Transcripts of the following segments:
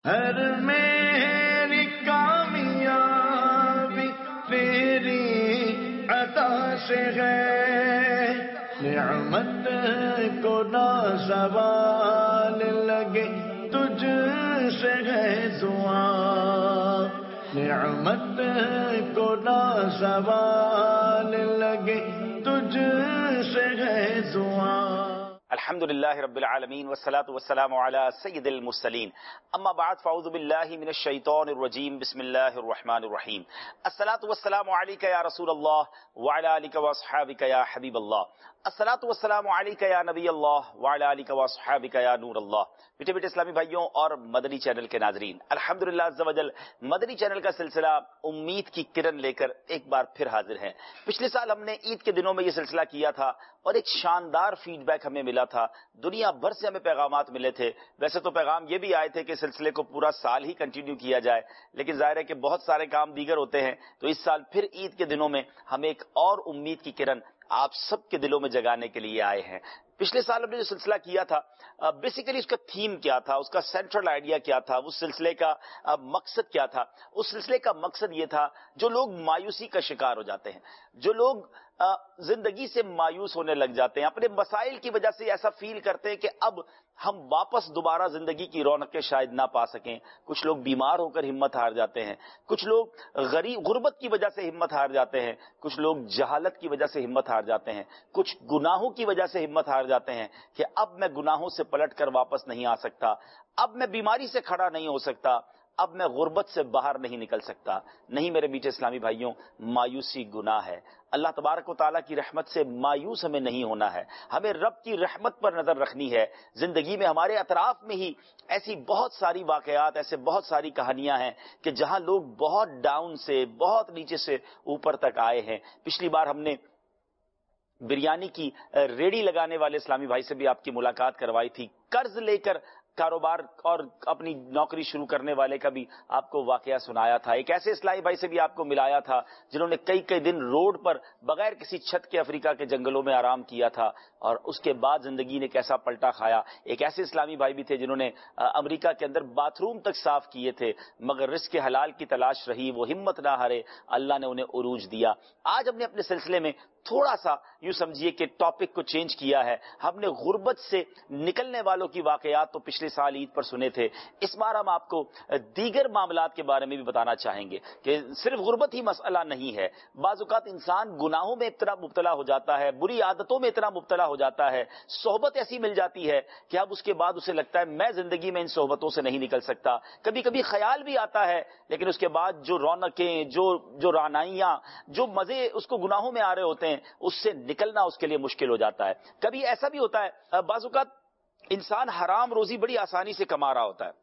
ہر میری کامیابی تیری عطا سے ہے، نعمت کو نہ زوال لگے تجھ سے ہے دعا، نعمت کو نہ زوال لگے تجھ سے ہے دعا۔ الحمد للہ رب العالمین والصلاة والسلام علی سید المرسلین، اما بعد فاعوذ باللہ من الشیطان الرجیم، بسم اللہ الرحمن الرحیم۔ الصلاة والسلام علیک یا رسول اللہ وعلی آلک واصحابک یا حبیب اللہ، الصلاة والسلام علیک یا نبی اللہ وعلی آلک واصحابک یا نور اللہ۔ میٹھے میٹھے اسلامی بھائیوں اور مدنی چینل کے ناظرین، الحمدللہ عز وجل مدنی چینل کا سلسلہ امید کی کرن لے کر ایک بار پھر حاضر ہے۔ پچھلے سال ہم نے عید کے دنوں میں یہ سلسلہ کیا تھا اور ایک شاندار فیڈ بیک ہمیں ملا تھا، دنیا بھر سے ہمیں پیغامات ملے تھے۔ ویسے تو پیغام یہ بھی آئے تھے کہ سلسلے کو پورا سال ہی کنٹینیو کیا جائے، لیکن ظاہر ہے کہ بہت سارے کام دیگر ہوتے ہیں، تو اس سال پھر عید کے دنوں میں ہم ایک اور امید کی کرن آپ سب کے دلوں میں جگانے کے لیے آئے ہیں۔ پچھلے سال ہم نے جو سلسلہ کیا تھا، بیسیکلی اس کا تھیم کیا تھا، اس کا سینٹرل آئیڈیا کیا تھا، اس سلسلے کا مقصد کیا تھا؟ اس سلسلے کا مقصد یہ تھا جو لوگ مایوسی کا شکار ہو جاتے ہیں، جو لوگ زندگی سے مایوس ہونے لگ جاتے ہیں، اپنے مسائل کی وجہ سے ایسا فیل کرتے ہیں کہ اب ہم واپس دوبارہ زندگی کی رونقیں شاید نہ پا سکیں، کچھ لوگ بیمار ہو کر ہمت ہار جاتے ہیں، کچھ لوگ غربت کی وجہ سے ہمت ہار جاتے ہیں، کچھ لوگ جہالت کی وجہ سے ہمت ہار جاتے ہیں، کچھ گناہوں کی وجہ سے ہمت ہار جاتے ہیں کہ اب میں گناہوں سے پلٹ کر واپس نہیں آ سکتا، اب میں بیماری سے کھڑا نہیں ہو سکتا، اب میں غربت سے باہر نہیں نکل سکتا۔ نہیں میرے میٹھے اسلامی بھائیوں، مایوسی گناہ ہے۔ اللہ تبارک و تعالیٰ کی رحمت سے مایوس ہمیں نہیں ہونا ہے، ہمیں رب کی رحمت پر نظر رکھنی ہے۔ زندگی میں ہمارے اطراف میں ہی ایسی بہت ساری واقعات، ایسے بہت ساری کہانیاں ہیں کہ جہاں لوگ بہت ڈاؤن سے، بہت نیچے سے اوپر تک آئے ہیں۔ پچھلی بار ہم نے بریانی کی ریڑھی لگانے والے اسلامی بھائی سے بھی آپ کی ملاقات کروائی تھی، قرض لے کر کاروبار اور اپنی نوکری شروع کرنے والے کا بھی آپ کو واقعہ سنایا تھا، ایک ایسے اسلامی بھائی سے بھی آپ کو ملایا تھا جنہوں نے کئی دن روڈ پر بغیر کسی چھت کے افریقہ کے جنگلوں میں آرام کیا تھا، اور اس کے بعد زندگی نے کیسا پلٹا کھایا۔ ایک ایسے اسلامی بھائی بھی تھے جنہوں نے امریکہ کے اندر باتھ روم تک صاف کیے تھے، مگر رزق حلال کی تلاش رہی، وہ ہمت نہ ہارے، اللہ نے انہیں عروج دیا۔ آج ہم نے اپنے سلسلے میں تھوڑا سا یوں سمجھیے کہ ٹاپک کو چینج کیا ہے، ہم نے غربت سے نکلنے والوں کی واقعات تو پچھلے سال عید پر سنے تھے، اس بار ہم آپ کو دیگر معاملات کے بارے میں بھی بتانا چاہیں گے کہ صرف غربت ہی مسئلہ نہیں ہے۔ بعض اوقات انسان گناہوں میں اتنا مبتلا ہو جاتا ہے، بری عادتوں میں اتنا مبتلا ہو جاتا ہے، صحبت ایسی مل جاتی ہے کہ اب اس کے بعد اسے لگتا ہے میں زندگی میں ان صحبتوں سے نہیں نکل سکتا۔ کبھی کبھی خیال بھی آتا ہے، لیکن اس کے بعد جو رونقیں، جو رعنائیاں، جو مزے اس کو گناہوں میں آ رہے ہوتے ہیں، اس سے نکلنا اس کے لیے مشکل ہو جاتا ہے۔ کبھی ایسا بھی ہوتا ہے، بعض اوقات انسان حرام روزی بڑی آسانی سے کما رہا ہوتا ہے،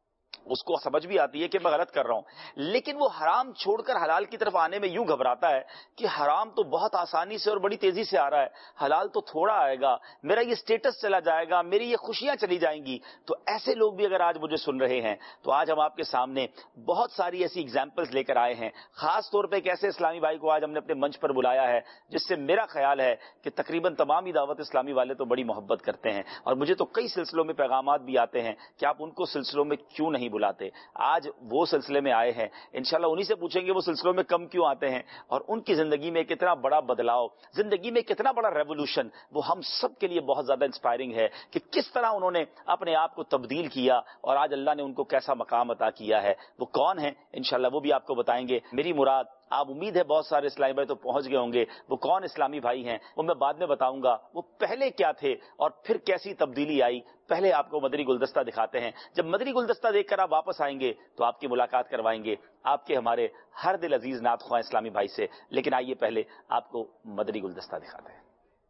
اس کو سمجھ بھی آتی ہے کہ میں غلط کر رہا ہوں، لیکن وہ حرام چھوڑ کر حلال کی طرف آنے میں یوں گھبراتا ہے کہ حرام تو بہت آسانی سے اور بڑی تیزی سے آ رہا ہے، حلال تو تھوڑا آئے گا، میرا یہ سٹیٹس چلا جائے گا، میری یہ خوشیاں چلی جائیں گی۔ تو ایسے لوگ بھی اگر آج مجھے سن رہے ہیں تو آج ہم آپ کے سامنے بہت ساری ایسی ایگزامپلز لے کر آئے ہیں، خاص طور پہ ایک ایسے اسلامی بھائی کو آج ہم نے اپنے منچ پر بلایا ہے جس سے میرا خیال ہے کہ تقریباً تمام ہی دعوت اسلامی والے تو بڑی محبت کرتے ہیں، اور مجھے تو کئی سلسلوں میں پیغامات بھی آتے ہیں کہ آپ ان کو سلسلوں میں کیوں نہیں بلاتے۔ آج وہ سلسلے میں آئے ہیں، انشاءاللہ انہی سے پوچھیں گے وہ سلسلوں میں کم کیوں آتے ہیں، اور ان کی زندگی میں کتنا بڑا بدلاؤ، زندگی میں کتنا بڑا ریولوشن وہ ہم سب کے لیے بہت زیادہ انسپائرنگ ہے کہ کس طرح انہوں نے اپنے آپ کو تبدیل کیا اور آج اللہ نے ان کو کیسا مقام عطا کیا ہے۔ وہ کون ہیں انشاءاللہ وہ بھی آپ کو بتائیں گے۔ میری مراد، آپ امید ہے بہت سارے اسلامی بھائی تو پہنچ گئے ہوں گے، وہ کون اسلامی بھائی ہیں وہ میں بعد میں بتاؤں گا، وہ پہلے کیا تھے اور پھر کیسی تبدیلی آئی۔ پہلے آپ کو مدنی گلدستہ دکھاتے ہیں، جب مدنی گلدستہ دیکھ کر آپ واپس آئیں گے تو آپ کی ملاقات کروائیں گے آپ کے ہمارے ہر دل عزیز نعت خواہ اسلامی بھائی سے، لیکن آئیے پہلے آپ کو مدنی گلدستہ دکھاتے ہیں۔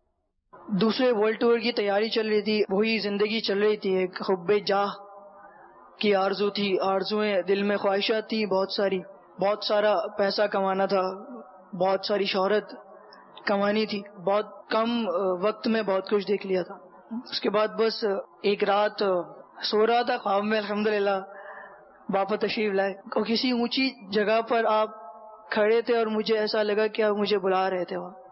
دوسرے ورلڈ ٹور کی تیاری چل رہی تھی، وہی زندگی چل رہی تھی، ایک حب جاہ کی آرزو تھی، آرزویں دل میں، خواہشات تھی بہت ساری، بہت سارا پیسہ کمانا تھا، بہت ساری شہرت کمانی تھی، بہت کم وقت میں بہت کچھ دیکھ لیا تھا۔ اس کے بعد بس ایک رات سو رہا تھا، خواب میں الحمدللہ باپا تشریف لائے، اور کسی اونچی جگہ پر آپ کھڑے تھے اور مجھے ایسا لگا کہ آپ مجھے بلا رہے تھے وہاں،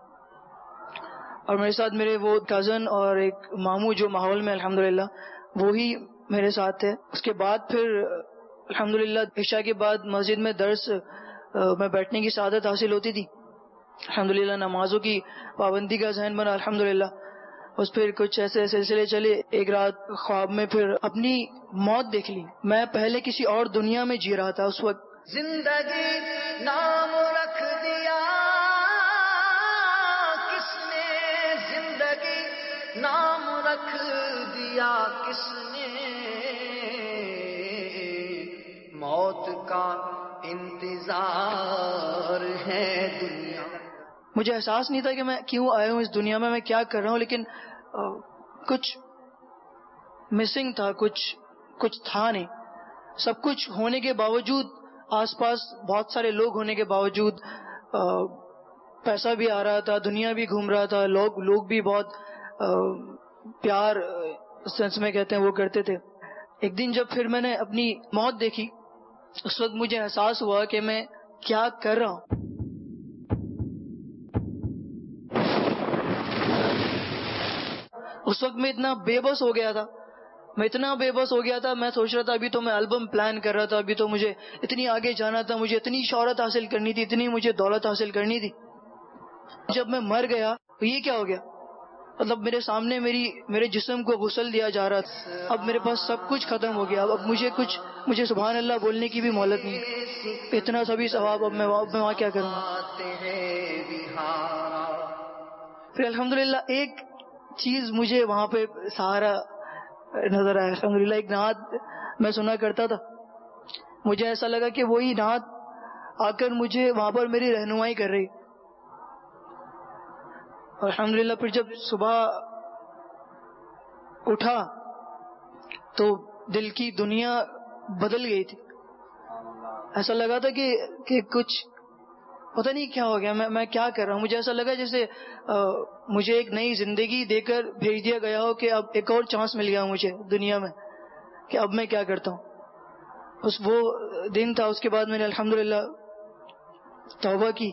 اور میرے ساتھ میرے وہ کزن اور ایک ماموں جو ماحول میں الحمدللہ وہی میرے ساتھ تھے۔ اس کے بعد پھر الحمدللہ عشاء کے بعد مسجد میں درس میں بیٹھنے کی سعادت حاصل ہوتی تھی. الحمدللہ نمازوں کی پابندی کا ذہن بنا الحمدللہ. اس پھر کچھ ایسے سلسلے چلے. ایک رات خواب میں پھر اپنی موت دیکھ لی. میں پہلے کسی اور دنیا میں جی رہا تھا. اس وقت زندگی نام رکھ دیا کس نے، زندگی نام رکھ دیا کس نے، موت کا انتظار ہے دنیا. مجھے احساس نہیں تھا کہ میں کیوں آیا ہوں اس دنیا میں کیا کر رہا ہوں، لیکن کچھ مسنگ تھا، کچھ تھا نہیں. سب کچھ ہونے کے باوجود، آس پاس بہت سارے لوگ ہونے کے باوجود، پیسہ بھی آ رہا تھا، دنیا بھی گھوم رہا تھا، لوگ بھی بہت پیار سینس میں کہتے ہیں وہ کرتے تھے. ایک دن جب پھر میں نے اپنی موت دیکھی، اس وقت مجھے احساس ہوا کہ میں کیا کر رہا ہوں. اس وقت میں اتنا بے بس ہو گیا تھا، میں سوچ رہا تھا ابھی تو میں البم پلان کر رہا تھا، ابھی تو مجھے اتنی آگے جانا تھا، مجھے اتنی شہرت حاصل کرنی تھی، اتنی مجھے دولت حاصل کرنی تھی. جب میں مر گیا تو یہ کیا ہو گیا؟ مطلب میرے سامنے میرے جسم کو غسل دیا جا رہا تھا. اب میرے پاس سب کچھ ختم ہو گیا. اب مجھے سبحان اللہ بولنے کی بھی مہلت نہیں. اتنا سبھی ثواب اب میں وہاں کیا کروں گا؟ پھر الحمدللہ ایک چیز مجھے وہاں پہ سہارا نظر آیا. الحمدللہ ایک نعت میں سنا کرتا تھا. مجھے ایسا لگا کہ وہی نعت آ کر مجھے وہاں پر میری رہنمائی کر رہی. اور الحمدللہ پھر جب صبح اٹھا تو دل کی دنیا بدل گئی تھی. ایسا لگا تھا کہ کچھ پتہ نہیں کیا ہو گیا، میں کیا کر رہا ہوں. مجھے ایسا لگا جیسے مجھے ایک نئی زندگی دے کر بھیج دیا گیا ہو کہ اب ایک اور چانس مل گیا مجھے دنیا میں کہ اب میں کیا کرتا ہوں. وہ دن تھا. اس کے بعد میں نے الحمدللہ توبہ کی،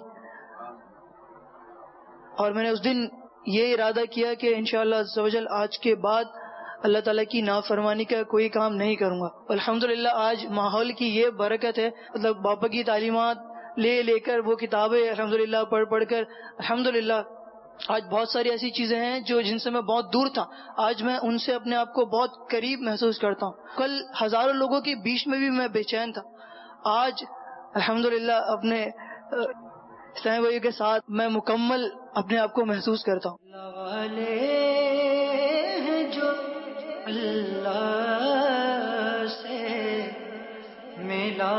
اور میں نے اس دن یہ ارادہ کیا کہ انشاءاللہ عز و جل آج کے بعد اللہ تعالیٰ کی نافرمانی کا کوئی کام نہیں کروں گا. الحمدللہ آج ماحول کی یہ برکت ہے، مطلب باپا کی تعلیمات لے کر وہ کتابیں الحمدللہ پڑھ کر الحمدللہ آج بہت ساری ایسی چیزیں ہیں جن سے میں بہت دور تھا، آج میں ان سے اپنے آپ کو بہت قریب محسوس کرتا ہوں. کل ہزاروں لوگوں کے بیچ میں بھی میں بے چین تھا، آج الحمدللہ اپنے اسلامی بھائیوں کے ساتھ میں مکمل اپنے آپ کو محسوس کرتا ہوں. جو اللہ سے ملا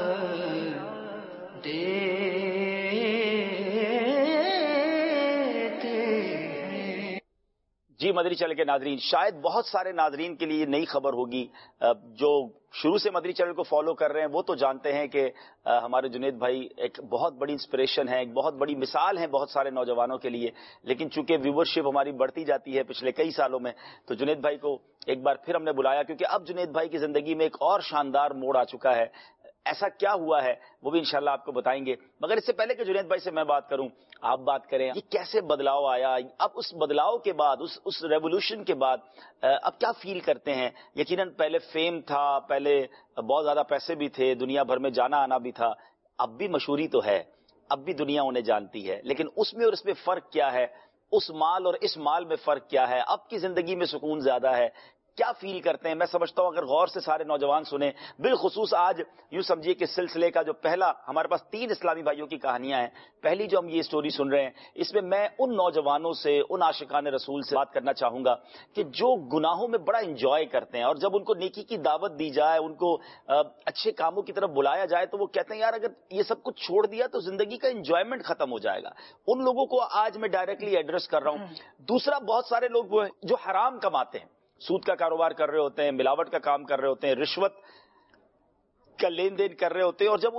جی مدری چینل کے ناظرین، شاید بہت سارے ناظرین کے لیے یہ نئی خبر ہوگی. جو شروع سے مدری چینل کو فالو کر رہے ہیں وہ تو جانتے ہیں کہ ہمارے جنید بھائی ایک بہت بڑی انسپریشن ہے، ایک بہت بڑی مثال ہے بہت سارے نوجوانوں کے لیے. لیکن چونکہ ویورشپ ہماری بڑھتی جاتی ہے پچھلے کئی سالوں میں، تو جنید بھائی کو ایک بار پھر ہم نے بلایا، کیونکہ اب جنید بھائی کی زندگی میں ایک اور شاندار موڑ آ چکا ہے. ایسا کیا ہوا ہے وہ بھی انشاءاللہ آپ کو بتائیں گے. مگر اس سے پہلے کہ جنید بھائی سے میں بات کروں، آپ بات کریں یہ کیسے بدلاؤ آیا، اب اس بدلاؤ کے بعد، اس ریولوشن کے بعد اب کیا فیل کرتے ہیں؟ یقیناً پہلے فیم تھا، پہلے بہت زیادہ پیسے بھی تھے، دنیا بھر میں جانا آنا بھی تھا، اب بھی مشہوری تو ہے، اب بھی دنیا انہیں جانتی ہے، لیکن اس میں اور اس میں فرق کیا ہے؟ اس مال اور اس مال میں فرق کیا ہے؟ اب کی زندگی میں سکون زیادہ ہے، کیا فیل کرتے ہیں؟ میں سمجھتا ہوں اگر غور سے سارے نوجوان سنیں، بالخصوص آج یوں سمجھیے کہ سلسلے کا جو پہلا، ہمارے پاس 3 اسلامی بھائیوں کی کہانیاں ہیں، پہلی جو ہم یہ سٹوری سن رہے ہیں، اس میں میں ان نوجوانوں سے، ان عاشقان رسول سے بات کرنا چاہوں گا کہ جو گناہوں میں بڑا انجوائے کرتے ہیں، اور جب ان کو نیکی کی دعوت دی جائے، ان کو اچھے کاموں کی طرف بلایا جائے تو وہ کہتے ہیں یار اگر یہ سب کچھ چھوڑ دیا تو زندگی کا انجوائمنٹ ختم ہو جائے گا. ان لوگوں کو آج میں ڈائریکٹلی ایڈریس کر رہا ہوں. دوسرا، بہت سارے لوگ وہ ہیں جو حرام کماتے ہیں، سود کا کاروبار کر رہے ہوتے ہیں، ملاوٹ کا کام کر رہے ہوتے ہیں، رشوت کا لین دین کر رہے ہوتے ہیں، اور جب انہیں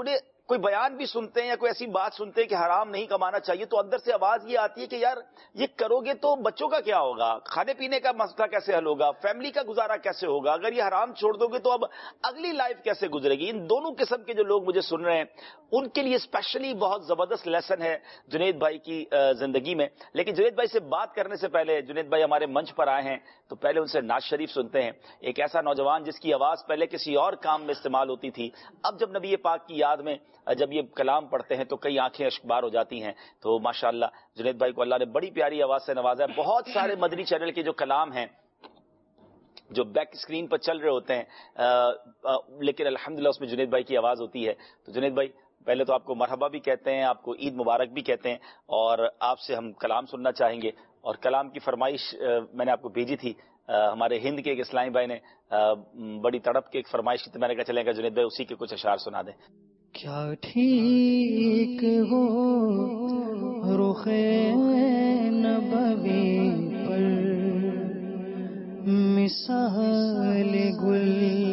کوئی بیان بھی سنتے ہیں یا کوئی ایسی بات سنتے ہیں کہ حرام نہیں کمانا چاہیے، تو اندر سے آواز یہ آتی ہے کہ یار یہ کرو گے تو بچوں کا کیا ہوگا، کھانے پینے کا مسئلہ کیسے حل ہوگا، فیملی کا گزارا کیسے ہوگا، اگر یہ حرام چھوڑ دو گے تو اب اگلی لائف کیسے گزرے گی۔ ان دونوں قسم کے جو لوگ مجھے سن رہے ہیں ان کے لیے اسپیشلی بہت زبردست لیسن ہے جنید بھائی کی زندگی میں۔ لیکن جنید بھائی سے بات کرنے سے پہلے، جنید بھائی ہمارے منچ پر آئے ہیں تو پہلے ان سے نعت شریف سنتے ہیں۔ ایک ایسا نوجوان جس کی آواز پہلے کسی اور کام میں استعمال ہوتی تھی، اب جب نبی پاک کی یاد میں جب یہ کلام پڑھتے ہیں تو کئی آنکھیں اشکبار ہو جاتی ہیں۔ تو ماشاءاللہ جنید بھائی کو اللہ نے بڑی پیاری آواز سے نوازا ہے۔ بہت سارے مدنی چینل کے جو کلام ہیں جو بیک اسکرین پر چل رہے ہوتے ہیں، لیکن الحمدللہ اس میں جنید بھائی کی آواز ہوتی ہے۔ تو جنید بھائی پہلے تو آپ کو مرحبا بھی کہتے ہیں، آپ کو عید مبارک بھی کہتے ہیں، اور آپ سے ہم کلام سننا چاہیں گے۔ اور کلام کی فرمائش میں نے آپ کو بھیجی تھی، ہمارے ہند کے ایک اسلامی بھائی نے بڑی تڑپ کے ایک فرمائش کی، تو میں نے کہا چلیں گا جنید بھائی اسی کے کچھ اشعار سنا دیں۔ کیا ٹھیک ہو رخ نبوی پر مثال گل،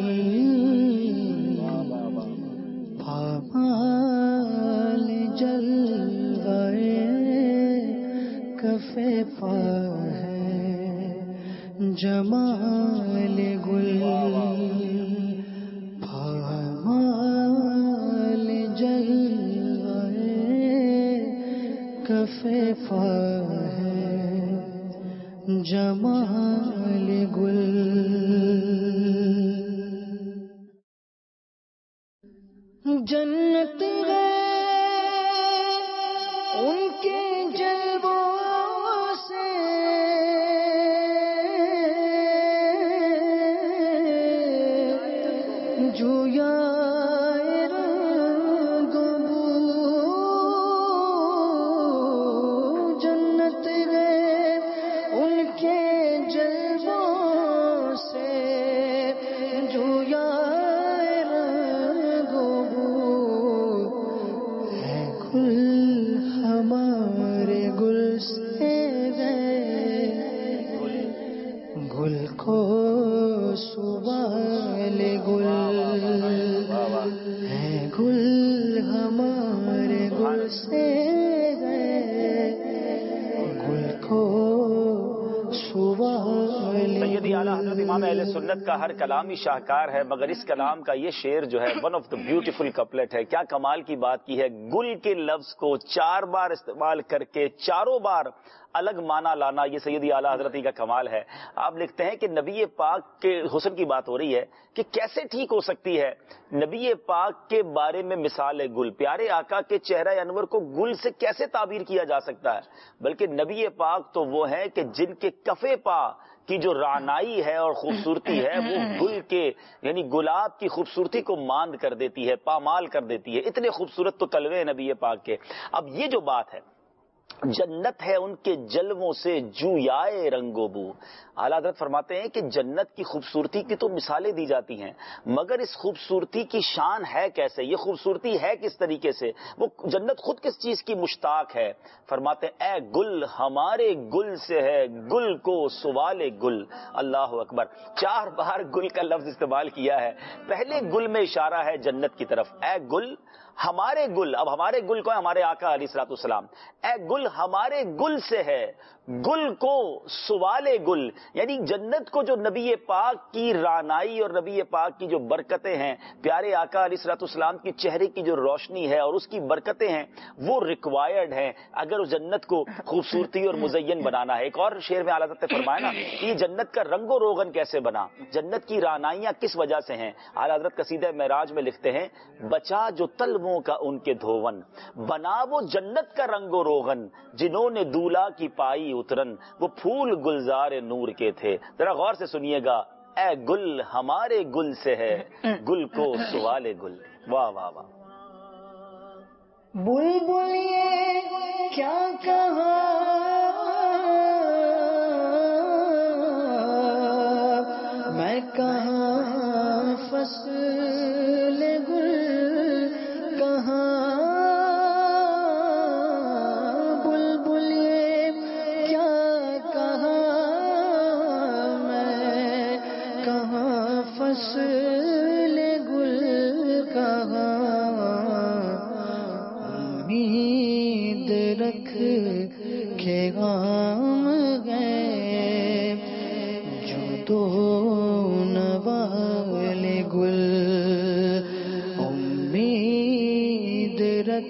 پامال جلوے کف پا ہے جمال گل، کفیفا ہے جمال گل۔ جنت ہے ان کے جلووں سے، جویا سیدی اعلیٰ حضرت امام اہل سنت کا ہر کلامی شاہکار ہے، مگر اس کلام کا یہ شعر جو ہے one of the beautiful couplet ہے۔ کیا کمال کی بات کی ہے، گل کے لفظ کو 4 بار استعمال کر کے چاروں بار الگ معنی لانا، یہ سیدی اعلیٰ حضرت کا کمال ہے۔ آپ لکھتے ہیں کہ نبی پاک کے حسن کی بات ہو رہی ہے کہ کیسے ٹھیک ہو سکتی ہے نبی پاک کے بارے میں مثال گل، پیارے آقا کے چہرہ انور کو گل سے کیسے تعبیر کیا جا سکتا ہے، بلکہ نبی پاک تو وہ ہیں کہ جن کے کفے پا کی جو رعنائی ہے اور خوبصورتی ہے وہ گل کے یعنی گلاب کی خوبصورتی کو ماند کر دیتی ہے، پامال کر دیتی ہے۔ اتنے خوبصورت تو تلوے ہیں نبی پاک کے۔ اب یہ جو بات ہے، جنت ہے ان کے جلووں سے جویائے رنگ و بو۔ اعلیٰ حضرت فرماتے ہیں کہ جنت کی خوبصورتی کی تو مثالیں دی جاتی ہیں، مگر اس خوبصورتی کی شان ہے کیسے، یہ خوبصورتی ہے کس طریقے سے، وہ جنت خود کس چیز کی مشتاق ہے۔ فرماتے ہیں اے گل ہمارے گل سے ہے، گل کو سوال گل۔ اللہ اکبر، 4 بار گل کا لفظ استعمال کیا ہے۔ پہلے گل میں اشارہ ہے جنت کی طرف، اے گل ہمارے گل۔ اب ہمارے گل کو ہے ہمارے آقا علیہ الصلوۃ والسلام، اے گل ہمارے گل سے ہے، گل کو سوال گل، یعنی جنت کو جو نبی پاک کی رعنائی اور نبی پاک کی جو برکتیں ہیں، پیارے آقا علیہ الصلوۃ والسلام کی چہرے کی جو روشنی ہے اور اس کی برکتیں ہیں، وہ ریکوائرڈ ہیں اگر اس جنت کو خوبصورتی اور مزین بنانا ہے۔ ایک اور شعر میں اعلیٰ حضرت نے فرمایا نا کہ یہ جنت کا رنگ و روغن کیسے بنا، جنت کی رعنائیاں کس وجہ سے ہیں۔ اعلیٰ حضرت قصیدہ معراج میں لکھتے ہیں بچا جو طلبوں کا ان کے دھون، بنا وہ جنت کا رنگ و روغن، جنہوں نے دولہا کی پائی اترن، وہ پھول گلزار نور کے تھے۔ ذرا غور سے سنیے گا، اے گل ہمارے گل سے ہے، گل کو سوال گل۔ واہ واہ واہ۔ بلبل یہ کیا کہا میں کہاں فصل گل کہاں، بلبل یہ کیا کہا میں کہاں فصل گل کہاں،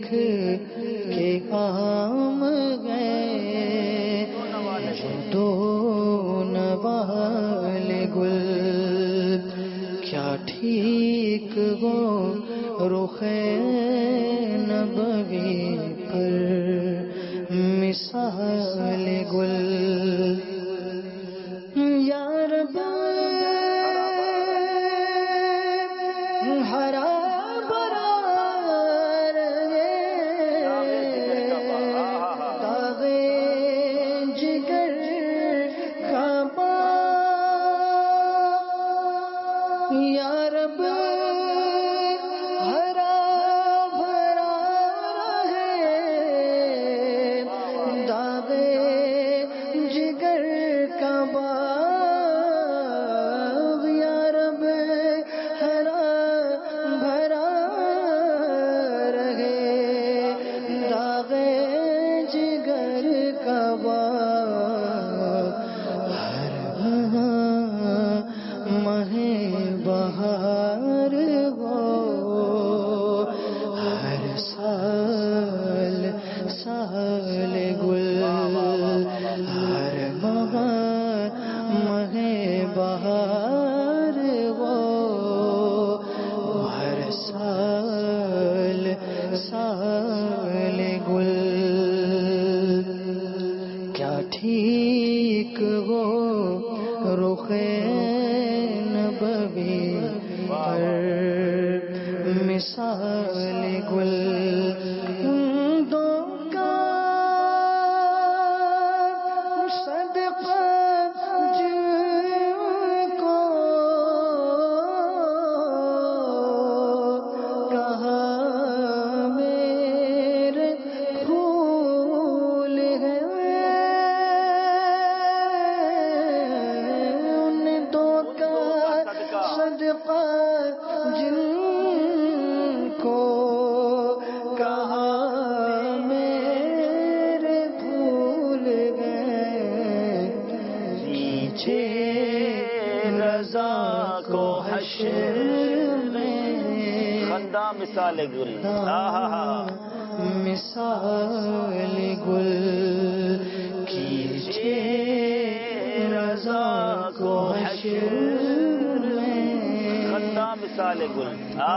کے کام گئے دو نوال گل کیا ٹھیک وہ رخ نبوی پر مثال گل یا رب ہرا مثال گل مثال گل کیجئے رضا کو حشر میں خندہ مثال گل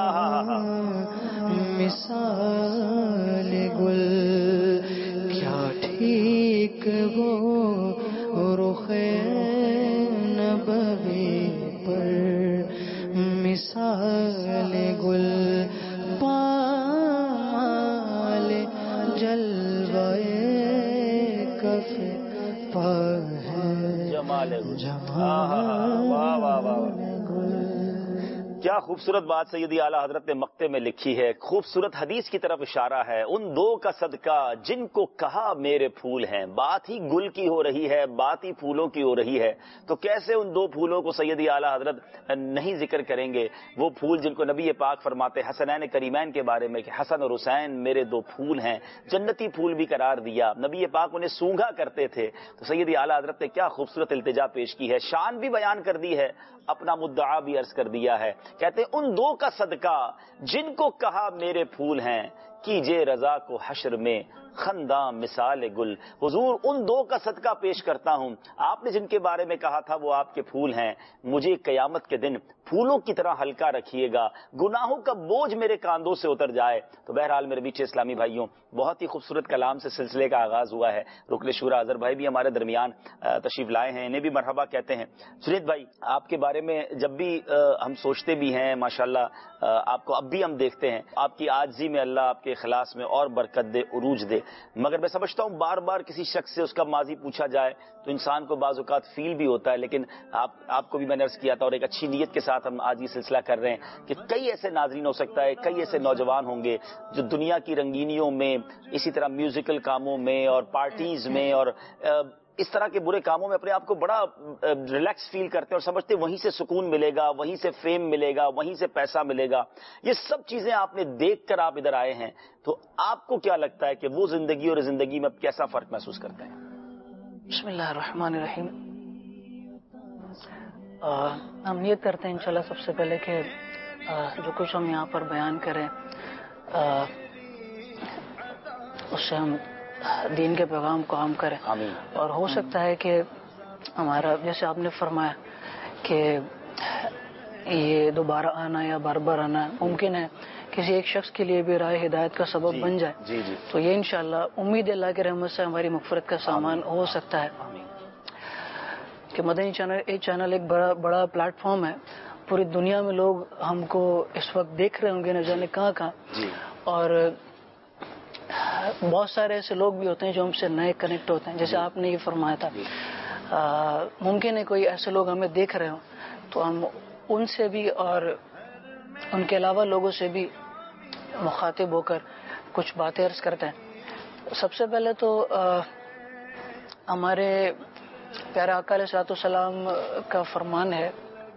مثال گل کیا ٹھیک وہ رخ نبوی پر مثال گل پامال جلوے کف پا ہے جمال گل کیا خوبصورت بات سیدی اعلیٰ حضرت نے مقطع میں لکھی ہے. خوبصورت حدیث کی طرف اشارہ ہے. ان دو کا صدقہ جن کو کہا میرے پھول ہیں. بات ہی گل کی ہو رہی ہے, بات ہی پھولوں کی ہو رہی ہے, تو کیسے ان دو پھولوں کو سیدی اعلیٰ حضرت نہیں ذکر کریں گے. وہ پھول جن کو نبی پاک فرماتے حسنین کریمین کے بارے میں کہ حسن اور حسین میرے دو پھول ہیں, جنتی پھول بھی قرار دیا. نبی پاک انہیں سونگھا کرتے تھے. تو سیدی اعلیٰ حضرت نے کیا خوبصورت التجا پیش کی ہے, شان بھی بیان کر دی ہے, اپنا مدعا بھی عرض کر دیا ہے. کہتے ہیں ان دو کا صدقہ جن کو کہا میرے پھول ہیں, کیجے رضا کو حشر میں خنداں مثال گل. حضور ان دو کا صدقہ پیش کرتا ہوں, آپ نے جن کے بارے میں کہا تھا وہ آپ کے پھول ہیں, مجھے قیامت کے دن پھولوں کی طرح ہلکا رکھیے گا, گناہوں کا بوجھ میرے کاندھوں سے اتر جائے. تو بہرحال میرے میٹھے اسلامی بھائیوں, بہت ہی خوبصورت کلام سے سلسلے کا آغاز ہوا ہے. رکن شورا اظہر بھائی بھی ہمارے درمیان تشریف لائے ہیں, انہیں بھی مرحبا کہتے ہیں. جنید بھائی, آپ کے بارے میں جب بھی ہم سوچتے بھی ہیں, ماشاءاللہ آپ کو اب بھی ہم دیکھتے ہیں, آپ کی عاجزی میں اللہ آپ کے اخلاص میں اور برکت دے, عروج دے. مگر میں سمجھتا ہوں بار بار کسی شخص سے اس کا ماضی پوچھا جائے تو انسان کو بعض اوقات فیل بھی ہوتا ہے. لیکن آپ کو بھی میں نے عرض کیا تھا, اور ایک اچھی نیت کے ساتھ ہم آج یہ سلسلہ کر رہے ہیں کہ کئی ایسے ناظرین ہو سکتا ہے, کئی ایسے نوجوان ہوں گے جو دنیا کی رنگینیوں میں, اسی طرح میوزیکل کاموں میں اور پارٹیز میں اور اس طرح کے برے کاموں میں اپنے آپ کو بڑا ریلیکس فیل کرتے ہیں اور سمجھتے ہیں وہیں سے سکون ملے گا, وہیں سے فیم ملے گا, وہیں سے پیسہ ملے گا. یہ سب چیزیں آپ نے دیکھ کر آپ ادھر آئے ہیں, تو آپ کو کیا لگتا ہے کہ وہ زندگی اور زندگی میں کیسا فرق محسوس کرتے ہیں؟ بسم اللہ الرحمن الرحیم. ہم نیت کرتے ہیں انشاءاللہ سب سے پہلے کہ جو کچھ ہم یہاں پر بیان کریں اس سے ہم دین کے پیغام کو عام کریں. آمین. اور ہو سکتا ہے کہ ہمارا جیسے آپ نے فرمایا کہ یہ دوبارہ آنا یا بار بار آنا ممکن ہے کسی ایک شخص کے لیے بھی راہ ہدایت کا سبب بن جائے. جی جی. تو یہ انشاءاللہ امید اللہ کی رحمت سے ہماری مغفرت کا سامان ہو سکتا ہے. کہ مدنی چینل ایک بڑا پلیٹ فارم ہے. پوری دنیا میں لوگ ہم کو اس وقت دیکھ رہے ہوں گے، نہ جانے کہاں کہاں. اور بہت سارے ایسے لوگ بھی ہوتے ہیں جو ہم سے نئے کنیکٹ ہوتے ہیں، جیسے آپ نے یہ فرمایا تھا. ممکن ہے کوئی ایسے لوگ ہمیں دیکھ رہے ہوں تو ہم ان سے بھی اور ان کے علاوہ لوگوں سے بھی مخاطب ہو کر کچھ باتیں عرض کرتے ہیں. سب سے پہلے تو ہمارے پیارے آقا علیہ الصلوۃ والسلام کا فرمان ہے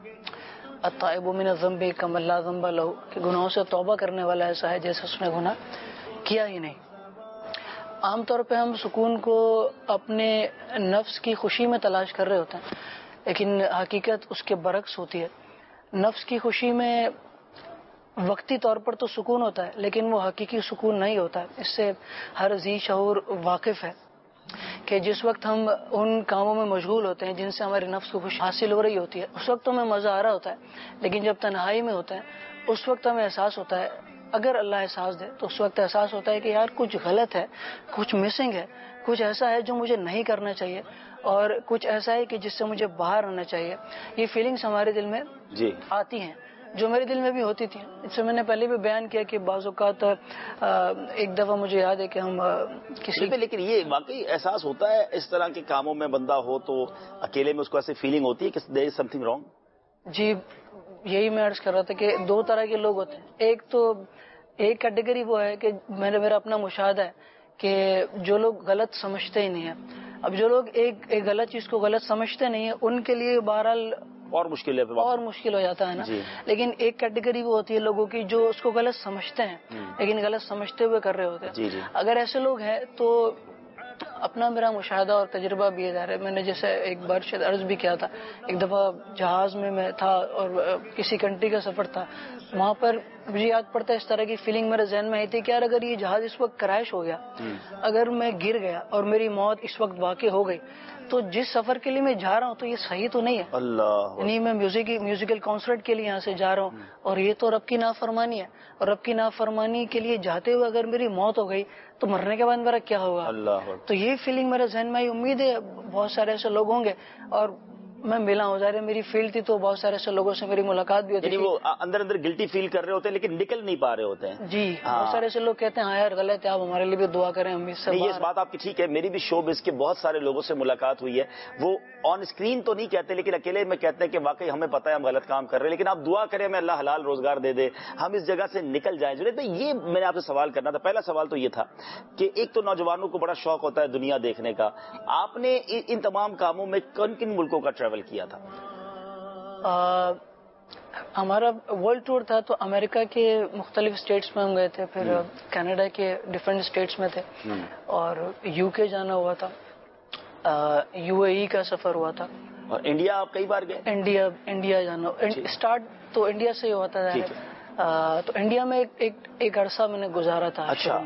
التائب من الذنب کمن لا ذنب لہ، کہ گناہوں سے توبہ کرنے والا ایسا ہے جیسے اس نے گناہ کیا ہی نہیں. عام طور پہ ہم سکون کو اپنے نفس کی خوشی میں تلاش کر رہے ہوتے ہیں، لیکن حقیقت اس کے برعکس ہوتی ہے. نفس کی خوشی میں وقتی طور پر تو سکون ہوتا ہے، لیکن وہ حقیقی سکون نہیں ہوتا. اس سے ہر ذی شعور واقف ہے کہ جس وقت ہم ان کاموں میں مشغول ہوتے ہیں جن سے ہمارے نفس کو خوشی حاصل ہو رہی ہوتی ہے، اس وقت تو ہمیں مزہ آ رہا ہوتا ہے. لیکن جب تنہائی میں ہوتے ہیں اس وقت ہمیں احساس ہوتا ہے، اگر اللہ احساس دے تو اس وقت احساس ہوتا ہے کہ یار کچھ غلط ہے، کچھ مسنگ ہے، کچھ ایسا ہے جو مجھے نہیں کرنا چاہیے، اور کچھ ایسا ہے کہ جس سے مجھے باہر آنا چاہیے. یہ فیلنگز ہمارے دل میں آتی ہیں، جو میرے دل میں بھی ہوتی تھی. اس سے میں نے پہلے بھی بیان کیا کہ بعض اوقات ایک دفعہ مجھے یاد ہے کہ ہم کسی پہ، لیکن یہ واقعی احساس ہوتا ہے اس طرح کے کاموں میں بندہ ہو تو اکیلے میں اس کو ایسی فیلنگ ہوتی ہے کہ دیر از سم تھنگ رانگ. جی یہی میں عرض کر رہا تھا کہ دو طرح کے لوگ ہوتے ہیں. ایک کیٹیگری وہ ہے کہ میرا اپنا مشاہدہ ہے کہ جو لوگ غلط سمجھتے ہی نہیں ہیں. اب جو لوگ ایک غلط چیز کو غلط سمجھتے نہیں ہیں ان کے لیے بہرحال اور مشکل ہو جاتا ہے نا. لیکن ایک کیٹیگری وہ ہوتی ہے لوگوں کی جو اس کو غلط سمجھتے ہیں لیکن غلط سمجھتے ہوئے کر رہے ہوتے ہیں. اگر ایسے لوگ ہیں تو اپنا میرا مشاہدہ اور تجربہ بھی ظاہر ہے. میں نے جیسے ایک بار شاید عرض بھی کیا تھا، ایک دفعہ جہاز میں تھا اور کسی کنٹری کا سفر تھا. وہاں پر مجھے یاد پڑتا ہے اس طرح کی فیلنگ میرے ذہن میں آئی تھی کہ یار اگر یہ جہاز اس وقت کریش ہو گیا، اگر میں گر گیا اور میری موت اس وقت واقع ہو گئی، تو جس سفر کے لیے میں جا رہا ہوں تو یہ صحیح تو نہیں ہے. یعنی میں میوزیکل کانسرٹ کے لیے یہاں سے جا رہا ہوں اور یہ تو رب کی نافرمانی ہے، اور رب کی نافرمانی کے لیے جاتے ہوئے اگر میری موت ہو گئی تو مرنے کے بعد میرا کیا ہوگا. تو یہ فیلنگ میرے ذہن میں آئی. امید ہے بہت سارے ایسے لوگ ہوں گے، اور میں ملا ہوں، ظاہر ہے میری فیلڈ تھی تو بہت سارے ایسے لوگوں سے میری ملاقات بھی ہوتی ہے. وہ اندر گلٹی فیل کر رہے ہوتے ہیں لیکن نکل نہیں پا رہے ہوتے ہیں. جی بہت سارے ایسے لوگ کہتے ہیں ہاں یار غلط ہے، آپ ہمارے لیے بھی دعا کریں. ہم اس سے یہ بات آپ کی ٹھیک ہے. میری بھی شو بز کے بہت سارے لوگوں سے ملاقات ہوئی ہے. وہ آن اسکرین تو نہیں کہتے لیکن اکیلے میں کہتے ہیں کہ واقعی ہمیں پتا ہے ہم غلط کام کر رہے ہیں، لیکن آپ دعا کریں ہمیں اللہ حلال روزگار دے دے، ہم اس جگہ سے نکل جائیں. جنید بھائی یہ میں نے آپ سے سوال کرنا تھا. پہلا سوال تو یہ تھا کہ ایک تو نوجوانوں کو بڑا شوق ہوتا ہے دنیا دیکھنے کا. آپ نے ان تمام کاموں میں کن کن ملکوں کا ٹریول کیا تھا؟ ہمارا ورلڈ ٹور تھا تو امریکہ کے مختلف اسٹیٹس میں ہم گئے تھے، پھر کینیڈا کے ڈفرینٹ اسٹیٹس میں تھے، اور یو کے جانا ہوا تھا، یو اے ای کا سفر ہوا تھا. اور انڈیا آپ کئی بار گئے؟ انڈیا جانا اسٹارٹ تو انڈیا سے ہی ہوا تھا. تو انڈیا میں ایک عرصہ میں نے گزارا تھا. اچھا.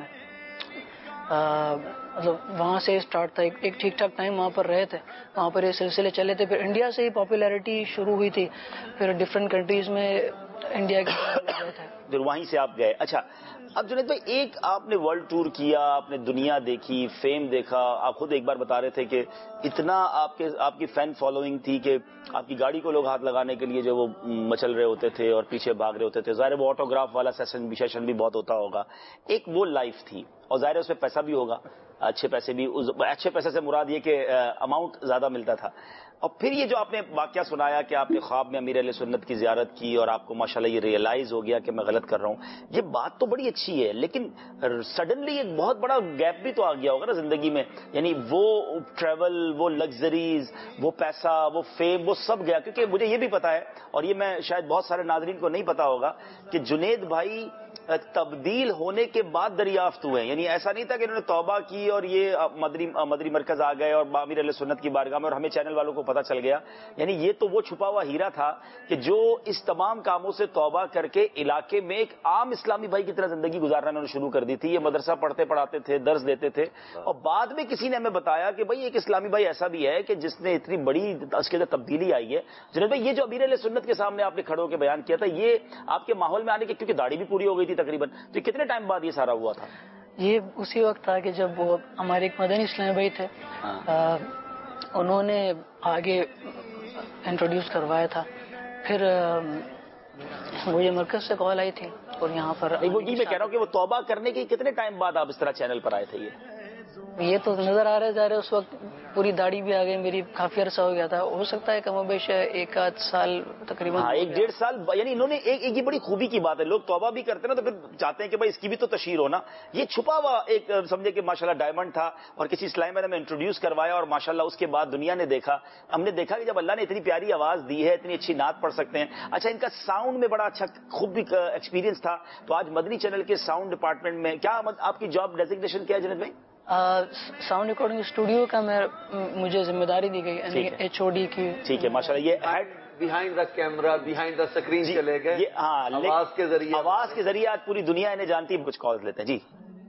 مطلب وہاں سے اسٹارٹ تھا، ایک ٹھیک ٹھاک ٹائم وہاں پر رہے تھے، وہاں پر یہ سلسلے چلے تھے. پھر انڈیا سے ہی پاپولیرٹی شروع ہوئی تھی، پھر ڈفرینٹ کنٹریز میں انڈیا کے گئے تھے، پھر وہیں سے آپ گئے. اچھا اب جنید بھائی ایک آپ نے ورلڈ ٹور کیا، آپ نے دنیا دیکھی، فیم دیکھا. آپ خود ایک بار بتا رہے تھے کہ اتنا آپ کی فین فالوئنگ تھی کہ آپ کی گاڑی کو لوگ ہاتھ لگانے کے لیے جو وہ مچل رہے ہوتے تھے اور پیچھے بھاگ رہے ہوتے تھے. ظاہر وہ آٹوگراف والا سیشن بھی بہت ہوتا ہوگا. ایک وہ لائف تھی اور ظاہر اس میں پیسہ بھی ہوگا، اچھے پیسے سے مراد یہ کہ اماؤنٹ زیادہ ملتا تھا. اور پھر یہ جو آپ نے واقعہ سنایا کہ آپ نے خواب میں امیر اہل سنت کی زیارت کی اور آپ کو ماشاءاللہ یہ ریئلائز ہو گیا کہ میں غلط کر رہا ہوں، یہ بات تو بڑی اچھی ہے، لیکن سڈنلی ایک بہت بڑا گیپ بھی تو آ گیا ہوگا نا زندگی میں. یعنی وہ ٹریول، وہ لگژریز، وہ پیسہ، وہ فیم، وہ سب گیا. کیونکہ مجھے یہ بھی پتا ہے اور یہ میں شاید بہت سارے ناظرین کو نہیں پتا ہوگا کہ جنید بھائی تبدیل ہونے کے بعد دریافت ہوئے ہیں. یعنی ایسا نہیں تھا کہ انہوں نے توبہ کی اور یہ مدری مرکز آ گئے اور امیر اہل سنت کی بارگاہ میں اور ہمیں چینل والوں کو پتہ چل گیا. یعنی یہ تو وہ چھپا ہوا ہیرا تھا کہ جو اس تمام کاموں سے توبہ کر کے علاقے میں ایک عام اسلامی بھائی کی طرح زندگی گزارنا انہوں نے شروع کر دی تھی. یہ مدرسہ پڑھتے پڑھاتے تھے, درس دیتے تھے, اور بعد میں کسی نے ہمیں بتایا کہ بھائی ایک اسلامی بھائی ایسا بھی ہے کہ جس نے اتنی بڑی اس کے اندر تبدیلی آئی ہے. جنید بھائی, یہ جو امیر اہل سنت کے سامنے آپ نے کھڑے ہو کے بیان کیا تھا, یہ آپ کے ماحول میں آنے کے, کیونکہ داڑھی بھی پوری ہو گئی تھی تقریباً, تو کتنے ٹائم بعد یہ سارا ہوا تھا؟ یہ اسی وقت تھا کہ جب وہ ہمارے ایک مدنی اسلامی بھائی تھے, انہوں نے آگے انٹروڈیوس کروایا تھا. پھر مجھے مرکز سے کال آئی تھی اور یہاں پر وہی میں کہہ رہا ہوں کہ وہ توبہ کرنے کے کتنے ٹائم بعد آپ اس طرح چینل پر آئے تھے؟ یہ تو نظر آ رہے جا رہے, اس وقت پوری داڑھی بھی آ گئی میری, کافی عرصہ ہو گیا تھا. ہو سکتا ہے کم و بیش 1 سال تقریباً, 1-1.5 سال. یعنی انہوں نے ایک یہ بڑی خوبی کی بات ہے, لوگ توبہ بھی کرتے نا تو پھر چاہتے ہیں کہ بھائی اس کی بھی تو تشہیر ہونا. یہ چھپا ہوا ایک سمجھے کہ ماشاءاللہ ڈائمنڈ تھا, اور کسی اسلامی میں نے انٹروڈیوس کروایا, اور ماشاءاللہ اس کے بعد دنیا نے دیکھا, ہم نے دیکھا کہ جب اللہ نے اتنی پیاری آواز دی ہے, اتنی اچھی نعت پڑھ سکتے ہیں. اچھا, ان کا ساؤنڈ میں بڑا اچھا خوب ایکسپیرینس تھا, تو آج مدنی چینل کے ساؤنڈ ڈپارٹمنٹ میں کیا آپ کی جاب ڈیزگنیشن کیا ہے جنید بھائی؟ ساؤنڈ ریکارڈنگ اسٹوڈیو کا مجھے ذمہ داری دی گئی, یعنی HOD کی. ٹھیک ہے, ماشاءاللہ. یہ behind the camera, behind the screen چلے گئے, آواز کے ذریعے آج پوری دنیا انہیں جانتی ہے. کچھ کالز لیتے ہیں. جی,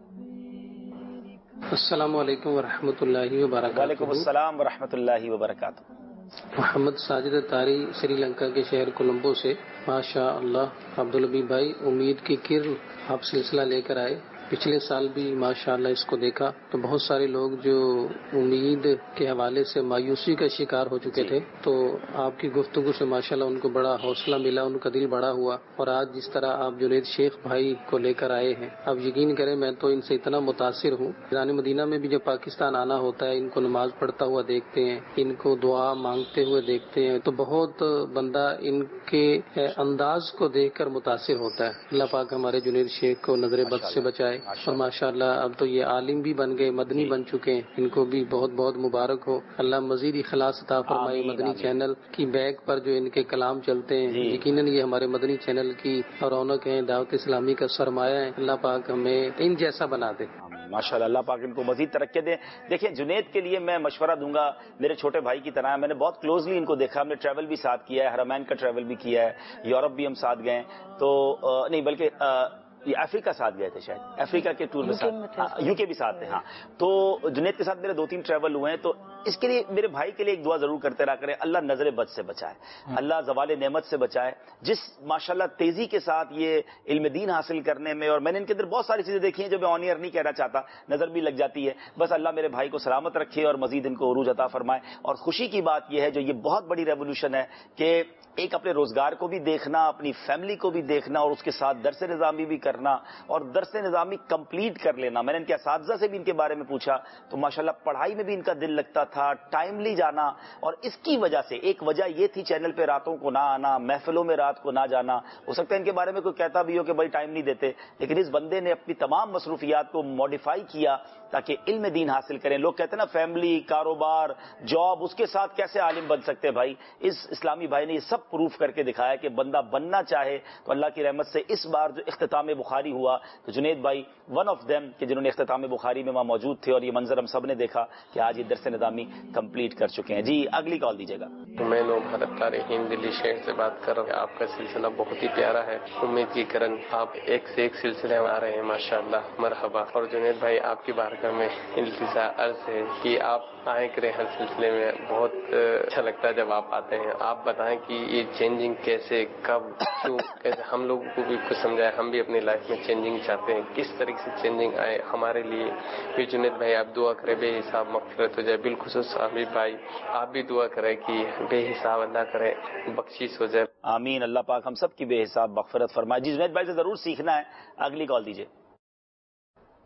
السلام علیکم ورحمۃ اللہ وبرکاتہ. وعلیکم السلام ورحمۃ اللہ وبرکاتہ. محمد ساجد طاری, سری لنکا کے شہر کولمبو سے. ماشاء اللہ عبدالحبیب بھائی, امید کی کرن آپ سلسلہ لے کر آئے. پچھلے سال بھی ماشاءاللہ اس کو دیکھا تو بہت سارے لوگ جو امید کے حوالے سے مایوسی کا شکار ہو چکے تھے, تو آپ کی گفتگو سے ماشاءاللہ ان کو بڑا حوصلہ ملا, ان کا دل بڑا ہوا. اور آج جس طرح آپ جنید شیخ بھائی کو لے کر آئے ہیں, آپ یقین کریں میں تو ان سے اتنا متاثر ہوں. جان مدینہ میں بھی جب پاکستان آنا ہوتا ہے, ان کو نماز پڑھتا ہوا دیکھتے ہیں, ان کو دعا مانگتے ہوئے دیکھتے ہیں, تو بہت بندہ ان کے انداز کو دیکھ کر متاثر ہوتا ہے. اللہ پاک ہمارے جنید شیخ کو نظر بد سے بچائے. اور ماشاءاللہ اب تو یہ عالم بھی بن گئے, مدنی بن چکے ہیں, ان کو بھی بہت بہت مبارک ہو. اللہ مزید اخلاص عطا فرمائے. مدنی چینل کی بیک پر جو ان کے کلام چلتے ہیں, یقیناً یہ ہمارے مدنی چینل کی رونق ہیں, دعوت اسلامی کا سرمایہ ہے. اللہ پاک ہمیں ان جیسا بنا دے. ماشاءاللہ, اللہ پاک ان کو مزید ترقی دے. دیکھیں, جنید کے لیے میں مشورہ دوں گا, میرے چھوٹے بھائی کی طرح. میں نے بہت کلوزلی ان کو دیکھا, ہم نے ٹریول بھی ساتھ کیا ہے, حرمین کا ٹریول بھی کیا ہے, یورپ بھی ہم ساتھ گئے, تو نہیں بلکہ یہ افریقہ ساتھ گئے تھے, شاید افریقہ کے ٹور میں ساتھ, UK بھی ساتھ تھے. ہاں, تو جنید کے ساتھ میرے 2-3 ٹریول ہوئے ہیں. تو اس کے لیے میرے بھائی کے لیے ایک دعا ضرور کرتے رہا کریں, اللہ نظر بد سے بچائے, اللہ زوال نعمت سے بچائے. جس ماشاءاللہ تیزی کے ساتھ یہ علم دین حاصل کرنے میں, اور میں نے ان کے اندر بہت ساری چیزیں دیکھی ہیں جو میں آن ایئر نہیں کہنا چاہتا, نظر بھی لگ جاتی ہے. بس اللہ میرے بھائی کو سلامت رکھے اور مزید ان کو عروج عطا فرمائے. اور خوشی کی بات یہ ہے, جو یہ بہت بڑی ریولوشن ہے کہ ایک اپنے روزگار کو بھی دیکھنا, اپنی فیملی کو بھی دیکھنا, اور اس کے ساتھ درس نظامی بھی کرنا, اور درس نظامی کمپلیٹ کر لینا. میں نے ان کے اساتذہ سے بھی ان کے بارے میں پوچھا, تو ماشاءاللہ پڑھائی میں بھی ان کا دل لگتا تھا, ٹائملی جانا. اور اس کی وجہ سے ایک وجہ یہ تھی چینل پہ راتوں کو نہ آنا, محفلوں میں رات کو نہ جانا. ہو سکتا ہے ان کے بارے میں کوئی کہتا بھی ہو کہ بھائی ٹائم نہیں دیتے, لیکن اس بندے نے اپنی تمام مصروفیات کو ماڈیفائی کیا تاکہ علم دین حاصل کریں. لوگ کہتے ہیں نا فیملی, کاروبار, جاب, اس کے ساتھ کیسے عالم بن سکتے ہیں. بھائی اس اسلامی بھائی نے یہ سب پروف کر کے دکھایا کہ بندہ بننا چاہے تو اللہ کی رحمت سے. اس بار جو اختتام بخاری ہوا, تو جنید بھائی ون آف دیم کہ جنہوں نے اختتام بخاری میں وہاں موجود تھے, اور یہ منظر ہم سب نے دیکھا کہ آج یہ درس نظامی کمپلیٹ کر چکے ہیں. جی, اگلی کال دیجیے گا. میں بھرت رحیم دلی شہر سے بات کر رہا ہوں. آپ کا سلسلہ بہت ہی پیارا ہے, امید کی کرن آپ ایک سے ایک سلسلے میں آ رہے ہیں, ماشاءاللہ, مرحبا. اور جنید بھائی, آپ کی بارگاہ میں التجا عرض ہے کہ آپ آئے کریں ہر سلسلے میں. بہت اچھا لگتا ہے جب آپ آتے ہیں. آپ بتائیں کہ یہ چینجنگ کیسے, کب, کیوں, کیسے ہم لوگوں کو بھی کچھ سمجھائے. ہم بھی اپنی لائف میں چینجنگ چاہتے ہیں, کس طریقے سے چینجنگ آئے ہمارے لیے بھی. جنید بھائی آپ دعا کریں بے حساب مغفرت ہو جائے. بالخصوص حبیب بھائی آپ بھی دعا کریں کہ بے حساب اللہ کرے بخشش ہو جائے. آمین. اللہ پاک ہم سب کی بے حساب مغفرت فرمائے. جی, جنید بھائی سے ضرور سیکھنا ہے. اگلی کال دیجیے.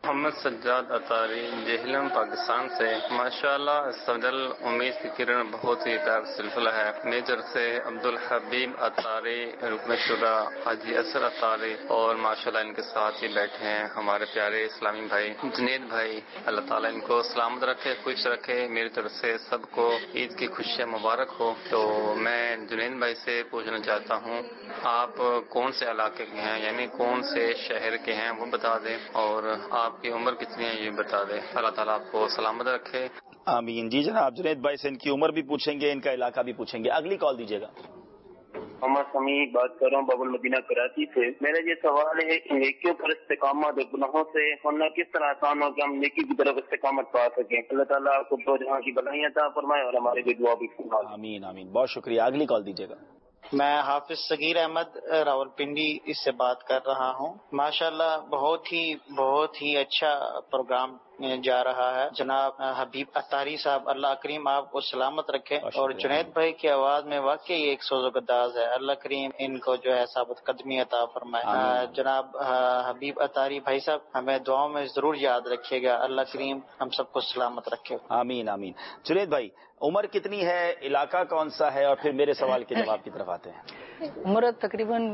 محمد سجاد اطاری جہلم پاکستان سے۔ ماشاءاللہ سجل امید کی کرن بہت ہی پیارا سلسلہ ہے۔ میجر سے عبدالحبیب اطاری، رکن شدہ حاجی اثر اطاری، اور ماشاءاللہ ان کے ساتھ ہی بیٹھے ہیں ہمارے پیارے اسلامی بھائی جنید بھائی۔ اللہ تعالیٰ ان کو سلامت رکھے، خوش رکھے۔ میری طرف سے سب کو عید کی خوشیاں مبارک ہو۔ تو میں جنید بھائی سے پوچھنا چاہتا ہوں، آپ کون سے علاقے کے ہیں، یعنی کون سے شہر کے ہیں وہ بتا دیں، اور آپ کی عمر کتنی ہے یہ بتا دیں۔ اللہ تعالیٰ آپ کو سلامت رکھے، آمین۔ جی جناب، جنید بھائی سے ان کی عمر بھی پوچھیں گے، ان کا علاقہ بھی پوچھیں گے۔ اگلی کال دیجیے گا۔ محمد سمیع بات کر رہا ہوں باب المدینہ کراچی سے۔ میرا یہ سوال ہے کہ نیکیوں پر استقامت گناہوں سے ہونا کس طرح آسان ہو کہ ہم نیکی کی طرف استقامت پا سکیں۔ اللہ تعالیٰ آپ کو دو جہاں کی بھلائیاں عطا فرمائے اور ہمارے بھی دعا بھی فرمائے۔ آمین آمین، بہت شکریہ۔ اگلی کال دیجیے گا۔ میں حافظ صغیر احمد راولپنڈی اس سے بات کر رہا ہوں۔ ماشاءاللہ بہت ہی اچھا پروگرام جا رہا ہے۔ جناب حبیب اطاری صاحب، اللہ کریم آپ کو سلامت رکھے، اور جنید بھائی کی آواز میں واقعی ایک سوز و گداز ہے۔ اللہ کریم ان کو جو ہے ثابت قدمی عطا فرمائے۔ جناب حبیب اطاری بھائی صاحب، ہمیں دعاؤں میں ضرور یاد رکھیے گا۔ اللہ کریم ہم سب کو سلامت رکھے۔ آمین آمین۔ جنید بھائی، عمر کتنی ہے، علاقہ کون سا ہے، اور پھر میرے سوال کے جواب کی طرف آتے ہیں۔ عمر تقریباً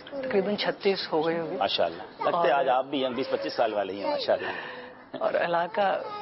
36 ہو گئی ہوگی ماشاء اللہ، لگتے آج آپ بھی 20-25 سال والے ہی ہیں ماشاء اللہ۔ اور علاقہ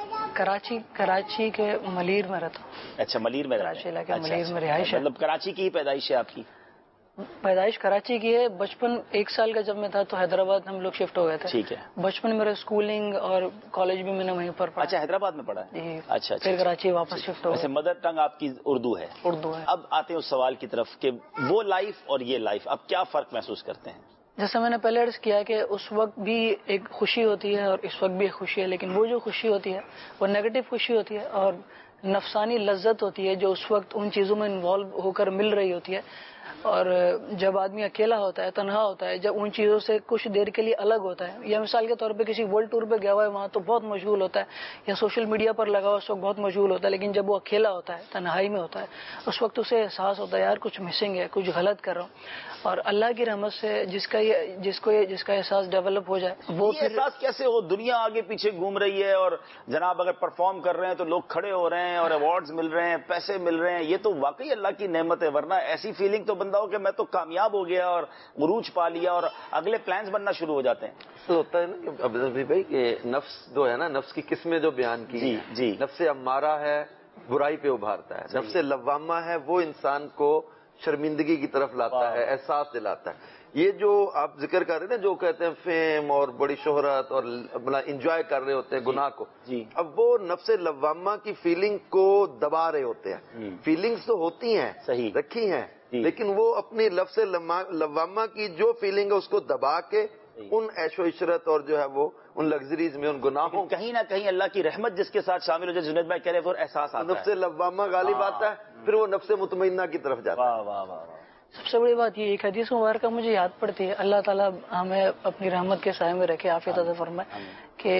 کراچی کے ملیر میں رہتا ہوں۔ اچھا، ملیر میں کراچی علاقے ملیر میں رہائش ہے۔ مطلب کراچی کی پیدائش ہے آپ کی؟ پیدائش کراچی کی ہے۔ بچپن 1 سال کا جب میں تھا تو حیدرآباد ہم لوگ شفٹ ہو گئے تھے۔ ٹھیک ہے۔ بچپن میرا اسکولنگ اور کالج بھی میں نے وہیں پر پڑھا۔ اچھا، حیدرآباد میں پڑھا ہے؟ جی، اچھا۔ پھر کراچی واپس شفٹ ہو گئے۔ ویسے مدر ٹنگ آپ کی اردو ہے؟ اردو ہے۔ اب آتے ہیں اس سوال کی طرف کہ وہ لائف اور یہ لائف، اب کیا فرق محسوس کرتے ہیں؟ جیسا میں نے پہلے عرض کیا کہ اس وقت بھی ایک خوشی ہوتی ہے اور اس وقت بھی ایک خوشی ہے، لیکن وہ جو خوشی ہوتی ہے وہ نیگیٹو خوشی ہوتی ہے، اور نفسانی لذت ہوتی ہے جو اس وقت ان چیزوں میں انوالو ہو کر مل رہی ہوتی ہے۔ اور جب آدمی اکیلا ہوتا ہے، تنہا ہوتا ہے، جب ان چیزوں سے کچھ دیر کے لیے الگ ہوتا ہے، یا مثال کے طور پہ کسی ورلڈ ٹور پہ گیا ہوا ہے وہاں تو بہت مشغول ہوتا ہے، یا سوشل میڈیا پر لگا ہوا اس وقت بہت مشغول ہوتا ہے، لیکن جب وہ اکیلا ہوتا ہے، تنہائی میں ہوتا ہے، اس وقت اسے احساس ہوتا ہے یار کچھ مسنگ ہے، کچھ غلط کر رہا ہوں۔ اور اللہ کی رحمت سے جس کا احساس ڈیولپ ہو جائے، وہ یہ احساس کیسے ہو؟ دنیا آگے پیچھے گھوم رہی ہے، اور جناب اگر پرفارم کر رہے ہیں تو لوگ کھڑے ہو رہے ہیں، اور ایوارڈز مل رہے ہیں، پیسے مل رہے ہیں، یہ تو واقعی اللہ کی نعمت ہے، ورنہ ایسی فیلنگ تو بندہ ہو کہ میں تو کامیاب ہو گیا اور عروج پا لیا، اور اگلے پلانز بننا شروع ہو جاتے ہیں۔ تو ہوتا ہے نا عبدالحبیب بھائی کہ نفس جو ہے نا، نفس کی قسمیں جو بیان کی، جی، نفس امارہ ہے برائی پہ ابھارتا ہے، نفس لوامہ ہے وہ انسان کو شرمندگی کی طرف لاتا ہے، احساس دلاتا ہے۔ یہ جو آپ ذکر کر رہے ہیں نا، جو کہتے ہیں فیم اور بڑی شہرت اور انجوائے کر رہے ہوتے ہیں گناہ کو، اب وہ نفس لوامہ کی فیلنگ کو دبا رہے ہوتے ہیں۔ فیلنگز تو ہوتی ہیں، رکھی ہیں، لیکن وہ اپنی لفظ لوامہ کی جو فیلنگ ہے اس کو دبا کے ان عیش و عشرت اور جو ہے وہ ان لگژریز میں، ان گناہوں، کہیں نہ کہیں اللہ کی رحمت جس کے ساتھ شامل ہو جائے، جنید بھائی کہہ رہے ہیں، پھر احساس آتا ہے، نفس لوامہ غالب آتا ہے، پھر وہ نفس مطمئنہ کی طرف جاتا ہے۔ واہ واہ واہ۔ سب سے بڑی بات یہ ایک حدیث مبارکہ مجھے یاد پڑتی ہے، اللہ تعالیٰ ہمیں اپنی رحمت کے سائے میں رکھے، عافیت عطا فرمائے، کہ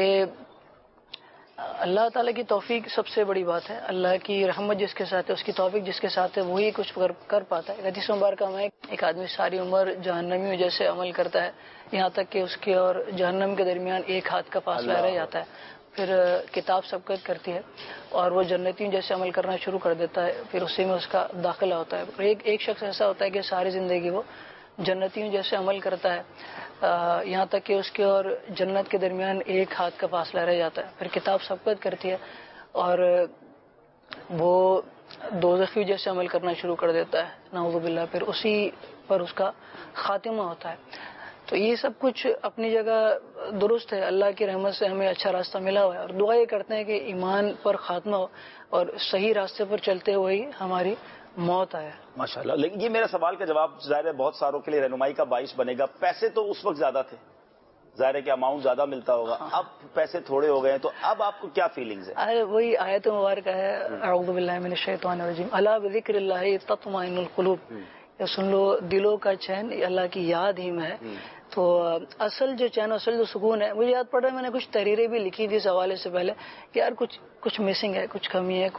اللہ تعالیٰ کی توفیق سب سے بڑی بات ہے۔ اللہ کی رحمت جس کے ساتھ ہے، اس کی توفیق جس کے ساتھ ہے، وہی کچھ کر پاتا ہے۔ حدیث مبارکہ میں ایک آدمی ساری عمر جہنمیوں جیسے عمل کرتا ہے، یہاں تک کہ اس کے اور جہنم کے درمیان 1 ہاتھ کا فاصلہ رہ جاتا ہے، پھر کتاب سبقت کرتی ہے اور وہ جنتیوں جیسے عمل کرنا شروع کر دیتا ہے، پھر اسی میں اس کا داخلہ ہوتا ہے۔ ایک شخص ایسا ہوتا ہے کہ ساری زندگی وہ جنتیوں جیسے عمل کرتا ہے، یہاں تک کہ اس کے اور جنت کے درمیان 1 ہاتھ کا فاصلہ رہ جاتا ہے، پھر کتاب سبقت کرتی ہے اور وہ دوزخی جیسے عمل کرنا شروع کر دیتا ہے، نعوذ باللہ، پھر اسی پر اس کا خاتمہ ہوتا ہے۔ تو یہ سب کچھ اپنی جگہ درست ہے، اللہ کی رحمت سے ہمیں اچھا راستہ ملا ہوا ہے، اور دعا یہ کرتے ہیں کہ ایمان پر خاتمہ ہو اور صحیح راستے پر چلتے ہوئے ہی ہماری موت آئے۔ ماشاءاللہ۔ لیکن یہ میرا سوال کا جواب ظاہر ہے بہت ساروں کے لیے رہنمائی کا باعث بنے گا۔ پیسے تو اس وقت زیادہ تھے، ظاہر ہے کہ اماؤنٹ زیادہ ملتا ہوگا، اب پیسے تھوڑے ہو گئے ہیں، تو اب آپ کو کیا فیلنگز ہے؟ وہی آیت مبارکہ ہے، اعوذ باللہ من الشیطان الرجیم، الا بذکر اللہ تطمئن القلوب، یہ سن لو دلوں کا چین اللہ کی یاد ہی میں ہے۔ تو اصل جو چین، اصل جو سکون ہے، مجھے یاد پڑ رہا ہے میں نے کچھ تحریریں بھی لکھی تھی اس حوالے سے پہلے کہ یار کچھ مسنگ ہے، کچھ کمی ہے،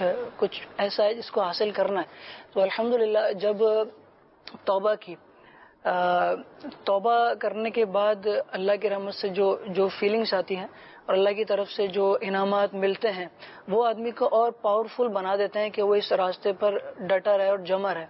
کچھ ایسا ہے جس کو حاصل کرنا ہے۔ تو الحمدللہ جب توبہ کی توبہ کرنے کے بعد اللہ کی رحمت سے جو فیلنگس آتی ہیں اور اللہ کی طرف سے جو انعامات ملتے ہیں وہ آدمی کو اور پاورفل بنا دیتے ہیں کہ وہ اس راستے پر ڈٹا رہے اور جمع رہے.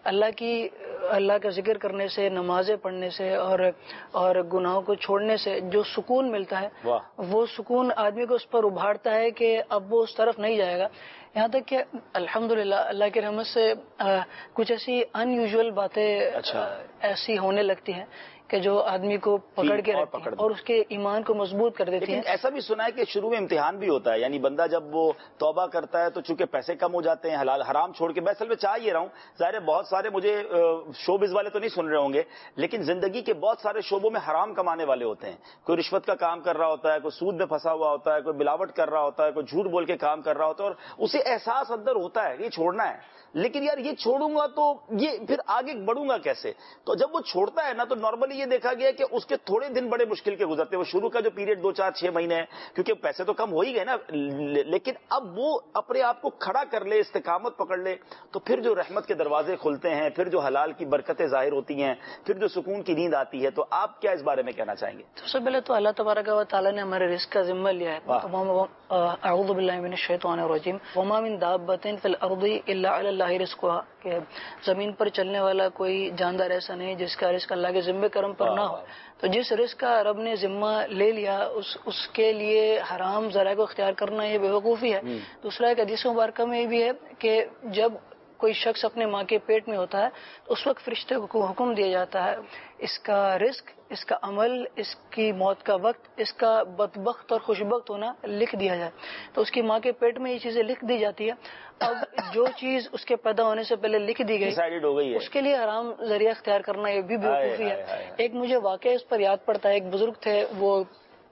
اللہ کا ذکر کرنے سے، نمازیں پڑھنے سے اور گناہوں کو چھوڑنے سے جو سکون ملتا ہے وہ سکون آدمی کو اس پر ابھارتا ہے کہ اب وہ اس طرف نہیں جائے گا. یہاں تک کہ الحمدللہ اللہ کی رحمت سے کچھ ایسی ان یوزول باتیں ایسی ہونے لگتی ہیں کہ جو آدمی کو پکڑ کے رکھتی ہیں اور اس کے ایمان کو مضبوط کر دیتی ہیں. ایسا بھی سنا ہے کہ شروع میں امتحان بھی ہوتا ہے، یعنی بندہ جب وہ توبہ کرتا ہے تو چونکہ پیسے کم ہو جاتے ہیں، حلال حرام چھوڑ کے. میں اصل میں چاہ یہ رہا ہوں، ظاہر ہے بہت سارے مجھے شوبز والے تو نہیں سن رہے ہوں گے، لیکن زندگی کے بہت سارے شعبوں میں حرام کمانے والے ہوتے ہیں. کوئی رشوت کا کام کر رہا ہوتا ہے، کوئی سود میں پھنسا ہوا ہوتا ہے، کوئی ملاوٹ کر رہا ہوتا ہے، کوئی جھوٹ بول کے کام کر رہا ہوتا ہے، اور اسے احساس اندر ہوتا ہے یہ چھوڑنا ہے، لیکن یار یہ چھوڑوں گا تو یہ پھر آگے بڑھوں گا کیسے. تو جب وہ چھوڑتا ہے نا تو نارملی یہ دیکھا گیا کہ اس کے تھوڑے دن بڑے مشکل کے گزرتے ہیں. وہ شروع کا جو پیریڈ 2 4 6 مہینے ہیں، کیونکہ پیسے تو کم ہو ہی گئے نا، لیکن اب وہ اپنے آپ کو کھڑا کر لے، استقامت پکڑ لے تو پھر جو رحمت کے دروازے کھلتے ہیں، پھر جو حلال کی برکتیں ظاہر ہوتی ہیں، پھر جو سکون کی نیند آتی ہے. تو آپ کیا اس بارے میں کہنا چاہیں گے؟ سب سے پہلے تو اللہ تبارک و تعالیٰ نے ہمارے رزق کا ذمہ لیا ہے. اعوذ باللہ من الشیطان الرجیم. وما من دابۃ فی الارض الا علی اللہ رزقها، کہ زمین پر چلنے والا کوئی جاندار ایسا نہیں جس کا رزق اللہ کے ذمہ کرم پر نہ ہو. تو جس رزق کا رب نے ذمہ لے لیا اس کے لیے حرام ذرائع کو اختیار کرنا یہ بے وقوفی ہے. دوسرا ایک حدیث مبارکہ میں یہ بھی ہے کہ جب کوئی شخص اپنے ماں کے پیٹ میں ہوتا ہے تو اس وقت فرشتے کو حکم دیا جاتا ہے اس کا رزق، اس کا عمل، اس کی موت کا وقت، اس کا بدبخت اور خوشبخت ہونا لکھ دیا جائے. تو اس کی ماں کے پیٹ میں یہ چیزیں لکھ دی جاتی ہے. اب جو چیز اس کے پیدا ہونے سے پہلے لکھ دی گئی اس کے لیے حرام ذریعہ اختیار کرنا یہ بھی بیوقوفی ہے. ایک مجھے واقعہ اس پر یاد پڑتا ہے. ایک بزرگ تھے، وہ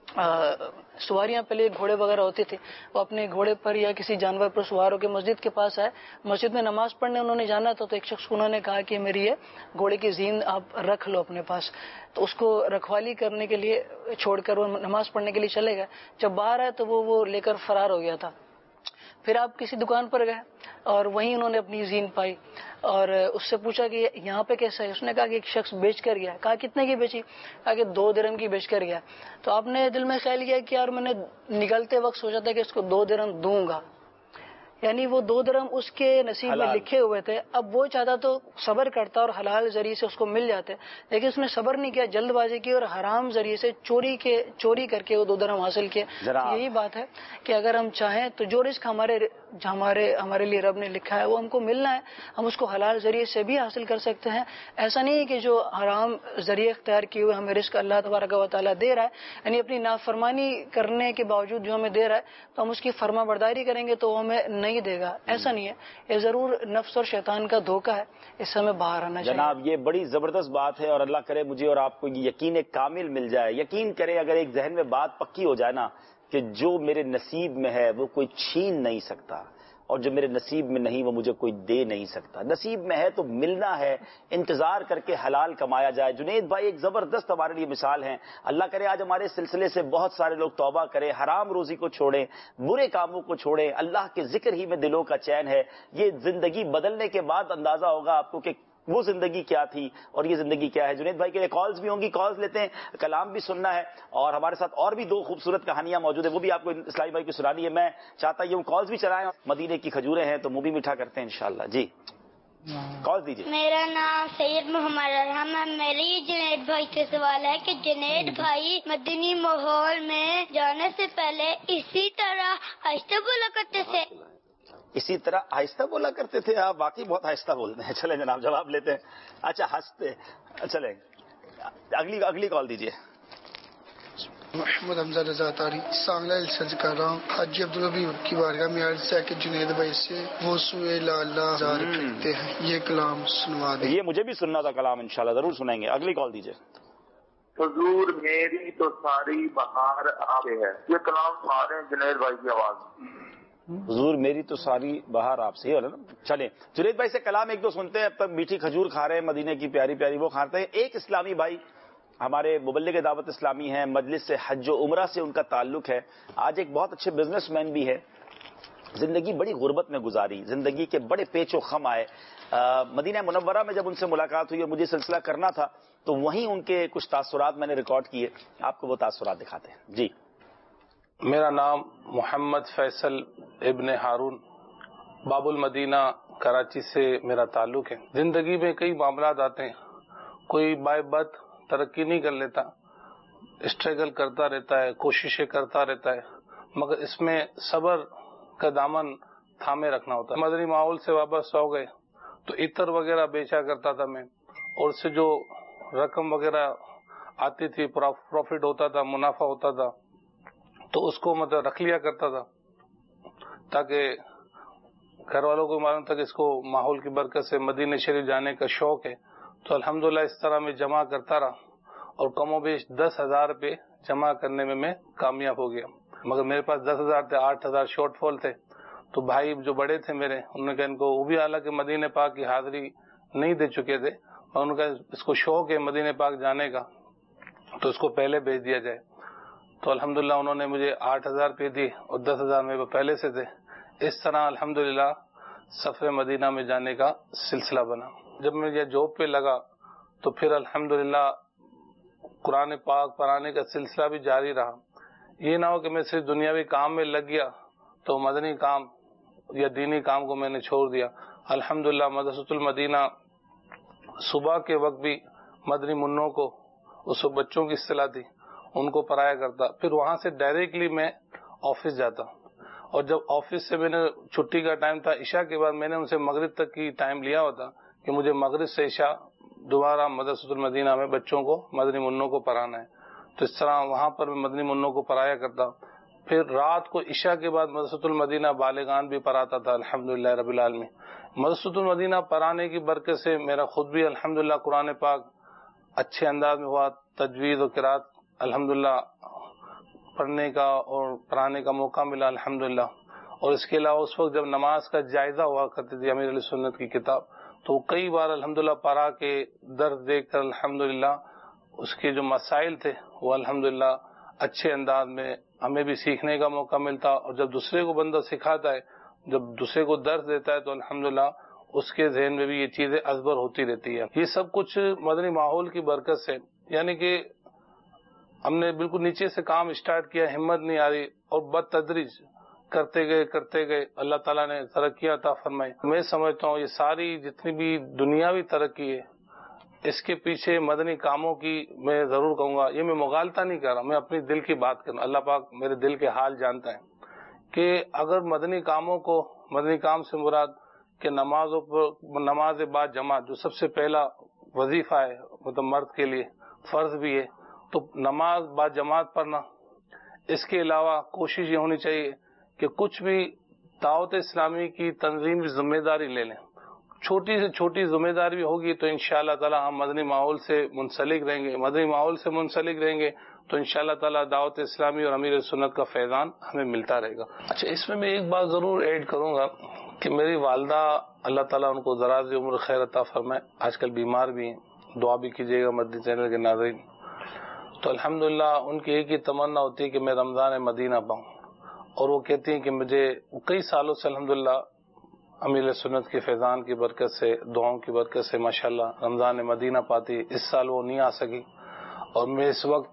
سواریاں پہلے گھوڑے وغیرہ ہوتے تھے، وہ اپنے گھوڑے پر یا کسی جانور پر سوار ہو کے مسجد کے پاس آئے. مسجد میں نماز پڑھنے انہوں نے جانا تھا، تو ایک شخص کو انہوں نے کہا کہ میری یہ گھوڑے کی زین آپ رکھ لو اپنے پاس. تو اس کو رکھوالی کرنے کے لیے چھوڑ کر وہ نماز پڑھنے کے لیے چلے گئے. جب باہر آئے تو وہ لے کر فرار ہو گیا تھا. پھر آپ کسی دکان پر گئے اور وہیں انہوں نے اپنی زین پائی اور اس سے پوچھا کہ یہاں پہ کیسا ہے. اس نے کہا کہ ایک شخص بیچ کر گیا. کہا کتنے کی بیچی؟ کہا کہ 2 درہم کی بیچ کر گیا. تو آپ نے دل میں خیال کیا کہ یار میں نے نکلتے وقت سوچا تھا کہ اس کو 2 درہم دوں گا، یعنی وہ 2 درہم اس کے نصیب میں لکھے ہوئے تھے. اب وہ چاہتا تو صبر کرتا اور حلال ذریعے سے اس کو مل جاتے، لیکن اس نے صبر نہیں کیا، جلد بازی کی اور حرام ذریعے سے چوری کر کے وہ 2 درہم حاصل کیے. یہی بات ہے کہ اگر ہم چاہیں تو جو رزق ہمارے لیے رب نے لکھا ہے وہ ہم کو ملنا ہے، ہم اس کو حلال ذریعے سے بھی حاصل کر سکتے ہیں. ایسا نہیں ہے کہ جو حرام ذریعے اختیار کیے ہوئے ہمیں رزق اللہ تبارک و تعالیٰ دے رہا ہے، یعنی اپنی نافرمانی کرنے کے باوجود جو ہمیں دے رہا ہے تو ہم اس کی فرما برداری کریں گے تو وہ ہمیں نہیں دے گا. ایسا نہیں ہے، یہ ضرور نفس اور شیطان کا دھوکہ ہے، اس سے ہمیں باہر آنا چاہیے. جناب یہ بڑی زبردست بات ہے اور اللہ کرے مجھے اور آپ کو یہ یقین کامل مل جائے. یقین کرے اگر ایک ذہن میں بات پکی ہو جائے نا کہ جو میرے نصیب میں ہے وہ کوئی چھین نہیں سکتا، اور جو میرے نصیب میں نہیں وہ مجھے کوئی دے نہیں سکتا. نصیب میں ہے تو ملنا ہے، انتظار کر کے حلال کمایا جائے. جنید بھائی ایک زبردست ہمارے لیے مثال ہیں. اللہ کرے آج ہمارے سلسلے سے بہت سارے لوگ توبہ کریں، حرام روزی کو چھوڑیں، برے کاموں کو چھوڑیں. اللہ کے ذکر ہی میں دلوں کا چین ہے. یہ زندگی بدلنے کے بعد اندازہ ہوگا آپ کو کہ وہ زندگی کیا تھی اور یہ زندگی کیا ہے. جنید بھائی کے لیے کالز بھی ہوں گی، کالز لیتے ہیں، کلام بھی سننا ہے، اور ہمارے ساتھ اور بھی 2 خوبصورت کہانیاں موجود ہیں، وہ بھی آپ کو اسلامی بھائی کی سنانی ہے. میں چاہتا ہوں کالز بھی چلائیں، مدینے کی کھجوریں ہیں تو منہ بھی میٹھا کرتے ہیں انشاءاللہ. جی کال دیجیے. میرا نام سید محمد ارحم ہے. میری جنید بھائی سے سوال ہے کہ جنید بھائی مدنی ماحول میں جانے سے پہلے اسی طرح آہستہ بولا کرتے تھے؟ اسی طرح آہستہ بولا کرتے تھے؟ آپ واقعی بہت آہستہ بولتے ہیں. چلیں جناب جواب لیتے ہیں. اچھا ہنستے، چلیں اگلی کال دیجیے. محمد حمزہ رضا تاری سانگلہ سے کر رہا ہوں. حاجی عبدالربی کی بارگاہ میں عرض ہے کہ جنید بھائی سے وہ سوئے لالا زار کرتے ہیں، یہ کلام سنوا دیں. یہ مجھے بھی سننا تھا کلام، انشاءاللہ ضرور سنیں گے. اگلی کال دیجیے. حضور میری تو ساری بہار آپ ہے، یہ کلام سنا رہے ہیں جنید بھائی کی آواز. حضور میری تو ساری بہار آپ سے ہی والا نا. چلیں جنید بھائی سے کلام 1 2 سنتے ہیں. اب تک میٹھی کھجور کھا رہے ہیں، مدینے کی پیاری پیاری وہ کھاتے ہیں. ایک اسلامی بھائی ہمارے مبلغ دعوت اسلامی ہیں، مجلس سے حج و عمرہ سے ان کا تعلق ہے. آج ایک بہت اچھے بزنس مین بھی ہے. زندگی بڑی غربت میں گزاری، زندگی کے بڑے پیچ و خم آئے. مدینہ منورہ میں جب ان سے ملاقات ہوئی اور مجھے سلسلہ کرنا تھا تو وہیں ان کے کچھ تاثرات میں نے ریکارڈ کیے. آپ کو وہ تاثرات دکھاتے ہیں. جی. میرا نام محمد فیصل ابن ہارون، باب المدینہ کراچی سے میرا تعلق ہے. زندگی میں کئی معاملات آتے ہیں، کوئی بائے بد ترقی نہیں کر لیتا، اسٹرگل کرتا رہتا ہے، کوششیں کرتا رہتا ہے، مگر اس میں صبر کا دامن تھامے رکھنا ہوتا ہے. مدنی ماحول سے وابستہ ہو گئے تو عطر وغیرہ بیچا کرتا تھا میں، اور اس سے جو رقم وغیرہ آتی تھی، پروفٹ ہوتا تھا، منافع ہوتا تھا، تو اس کو مطلب رکھ لیا کرتا تھا تاکہ گھر والوں کو معلوم تھا کہ اس کو ماحول کی برکت سے مدینہ شریف جانے کا شوق ہے. تو الحمدللہ اس طرح میں جمع کرتا رہا اور کم و بیش 10,000 روپے جمع کرنے میں کامیاب ہو گیا. مگر میرے پاس 10,000 تھے، 8,000 شارٹ فال تھے. تو بھائی جو بڑے تھے میرے، انہوں نے کہا ان کو، وہ بھی حالانکہ مدینہ پاک کی حاضری نہیں دے چکے تھے، اور ان کا اس کو شوق ہے مدینہ پاک جانے کا، تو اس کو پہلے بھیج دیا جائے. تو الحمدللہ انہوں نے مجھے 8,000 روپے دی اور 10,000 میرے پہلے سے تھے. اس طرح الحمدللہ سفر مدینہ میں جانے کا سلسلہ بنا. جب میں یہ جاب پہ لگا تو پھر الحمدللہ قرآن پاک پڑھانے کا سلسلہ بھی جاری رہا. یہ نہ ہو کہ میں صرف دنیاوی کام میں لگ گیا تو مدنی کام یا دینی کام کو میں نے چھوڑ دیا. الحمدللہ مدرسۃ المدینہ صبح کے وقت بھی مدنی منوں کو، اس وقت بچوں کی اصطلاح تھی، ان کو پڑھایا کرتا. پھر وہاں سے ڈائریکٹلی میں آفس جاتا، اور جب آفس سے میں نے چھٹی کا ٹائم تھا عشاء کے بعد، میں نے ان سے مغرب تک کی ٹائم لیا ہوتا کہ مجھے مغرب سے عشاء دوبارہ مدرسۃ المدینہ میں بچوں کو، مدنی منوں کو پڑھانا ہے. تو اس طرح وہاں پر میں مدنی منوں کو پڑھایا کرتا. پھر رات کو عشاء کے بعد مدرسۃ المدینہ بالغان بھی پڑھاتا تھا الحمدللہ رب العالمین. مدرسۃ المدینہ پڑھانے کی برکت سے میرا خود بھی الحمدللہ قرآن پاک اچھے انداز میں ہوا، تجوید و قرات الحمدللہ پڑھنے کا اور پڑھانے کا موقع ملا الحمدللہ. اور اس کے علاوہ اس وقت جب نماز کا جائزہ ہوا کرتی تھی امیر علیہ سنت کی کتاب، تو کئی بار الحمدللہ پڑھا کے درد دیکھ کر الحمدللہ اس کے جو مسائل تھے وہ الحمدللہ اچھے انداز میں ہمیں بھی سیکھنے کا موقع ملتا. اور جب دوسرے کو بندہ سکھاتا ہے، جب دوسرے کو درس دیتا ہے، تو الحمدللہ اس کے ذہن میں بھی یہ چیزیں ازبر ہوتی رہتی ہے. یہ سب کچھ مدنی ماحول کی برکت سے، یعنی کہ ہم نے بالکل نیچے سے کام اسٹارٹ کیا، ہمت نہیں آ رہی، اور بتدریج کرتے گئے اللہ تعالیٰ نے ترقی عطا فرمائی. میں سمجھتا ہوں یہ ساری جتنی بھی دنیاوی ترقی ہے، اس کے پیچھے مدنی کاموں کی میں ضرور کہوں گا. یہ میں مغالطہ نہیں کر رہا، میں اپنی دل کی بات کر رہا ہوں. اللہ پاک میرے دل کے حال جانتا ہے کہ اگر مدنی کاموں کو، مدنی کام سے مراد کہ نماز بعد جماعت جو سب سے پہلا وظیفہ ہے، مطلب مرد کے لیے فرض بھی ہے، تو نماز بعد جماعت پڑھنا. اس کے علاوہ کوشش یہ ہونی چاہیے کہ کچھ بھی دعوت اسلامی کی تنظیم کی ذمہ داری لے لیں. چھوٹی سے چھوٹی ذمہ داری بھی ہوگی تو انشاءاللہ تعالی ہم مدنی ماحول سے منسلک رہیں گے. مدنی ماحول سے منسلک رہیں گے تو انشاءاللہ تعالی دعوت اسلامی اور امیر سنت کا فیضان ہمیں ملتا رہے گا. اچھا، اس میں ایک بات ضرور ایڈ کروں گا کہ میری والدہ، اللہ تعالیٰ ان کو دراز عمر خیر عطا فرمائے، آج کل بیمار بھی ہیں، دعا بھی کیجیے گا مدنی چینل کے ناظرین. تو الحمدللہ ان کی ایک ہی تمنا ہوتی ہے کہ میں رمضان مدینہ پاؤں، اور وہ کہتی ہیں کہ مجھے کئی سالوں سے الحمدللہ امیر سنت کے فیضان کی برکت سے، دعاؤں کی برکت سے ماشاءاللہ رمضان مدینہ پاتی. اس سال وہ نہیں آ سکی، اور میں اس وقت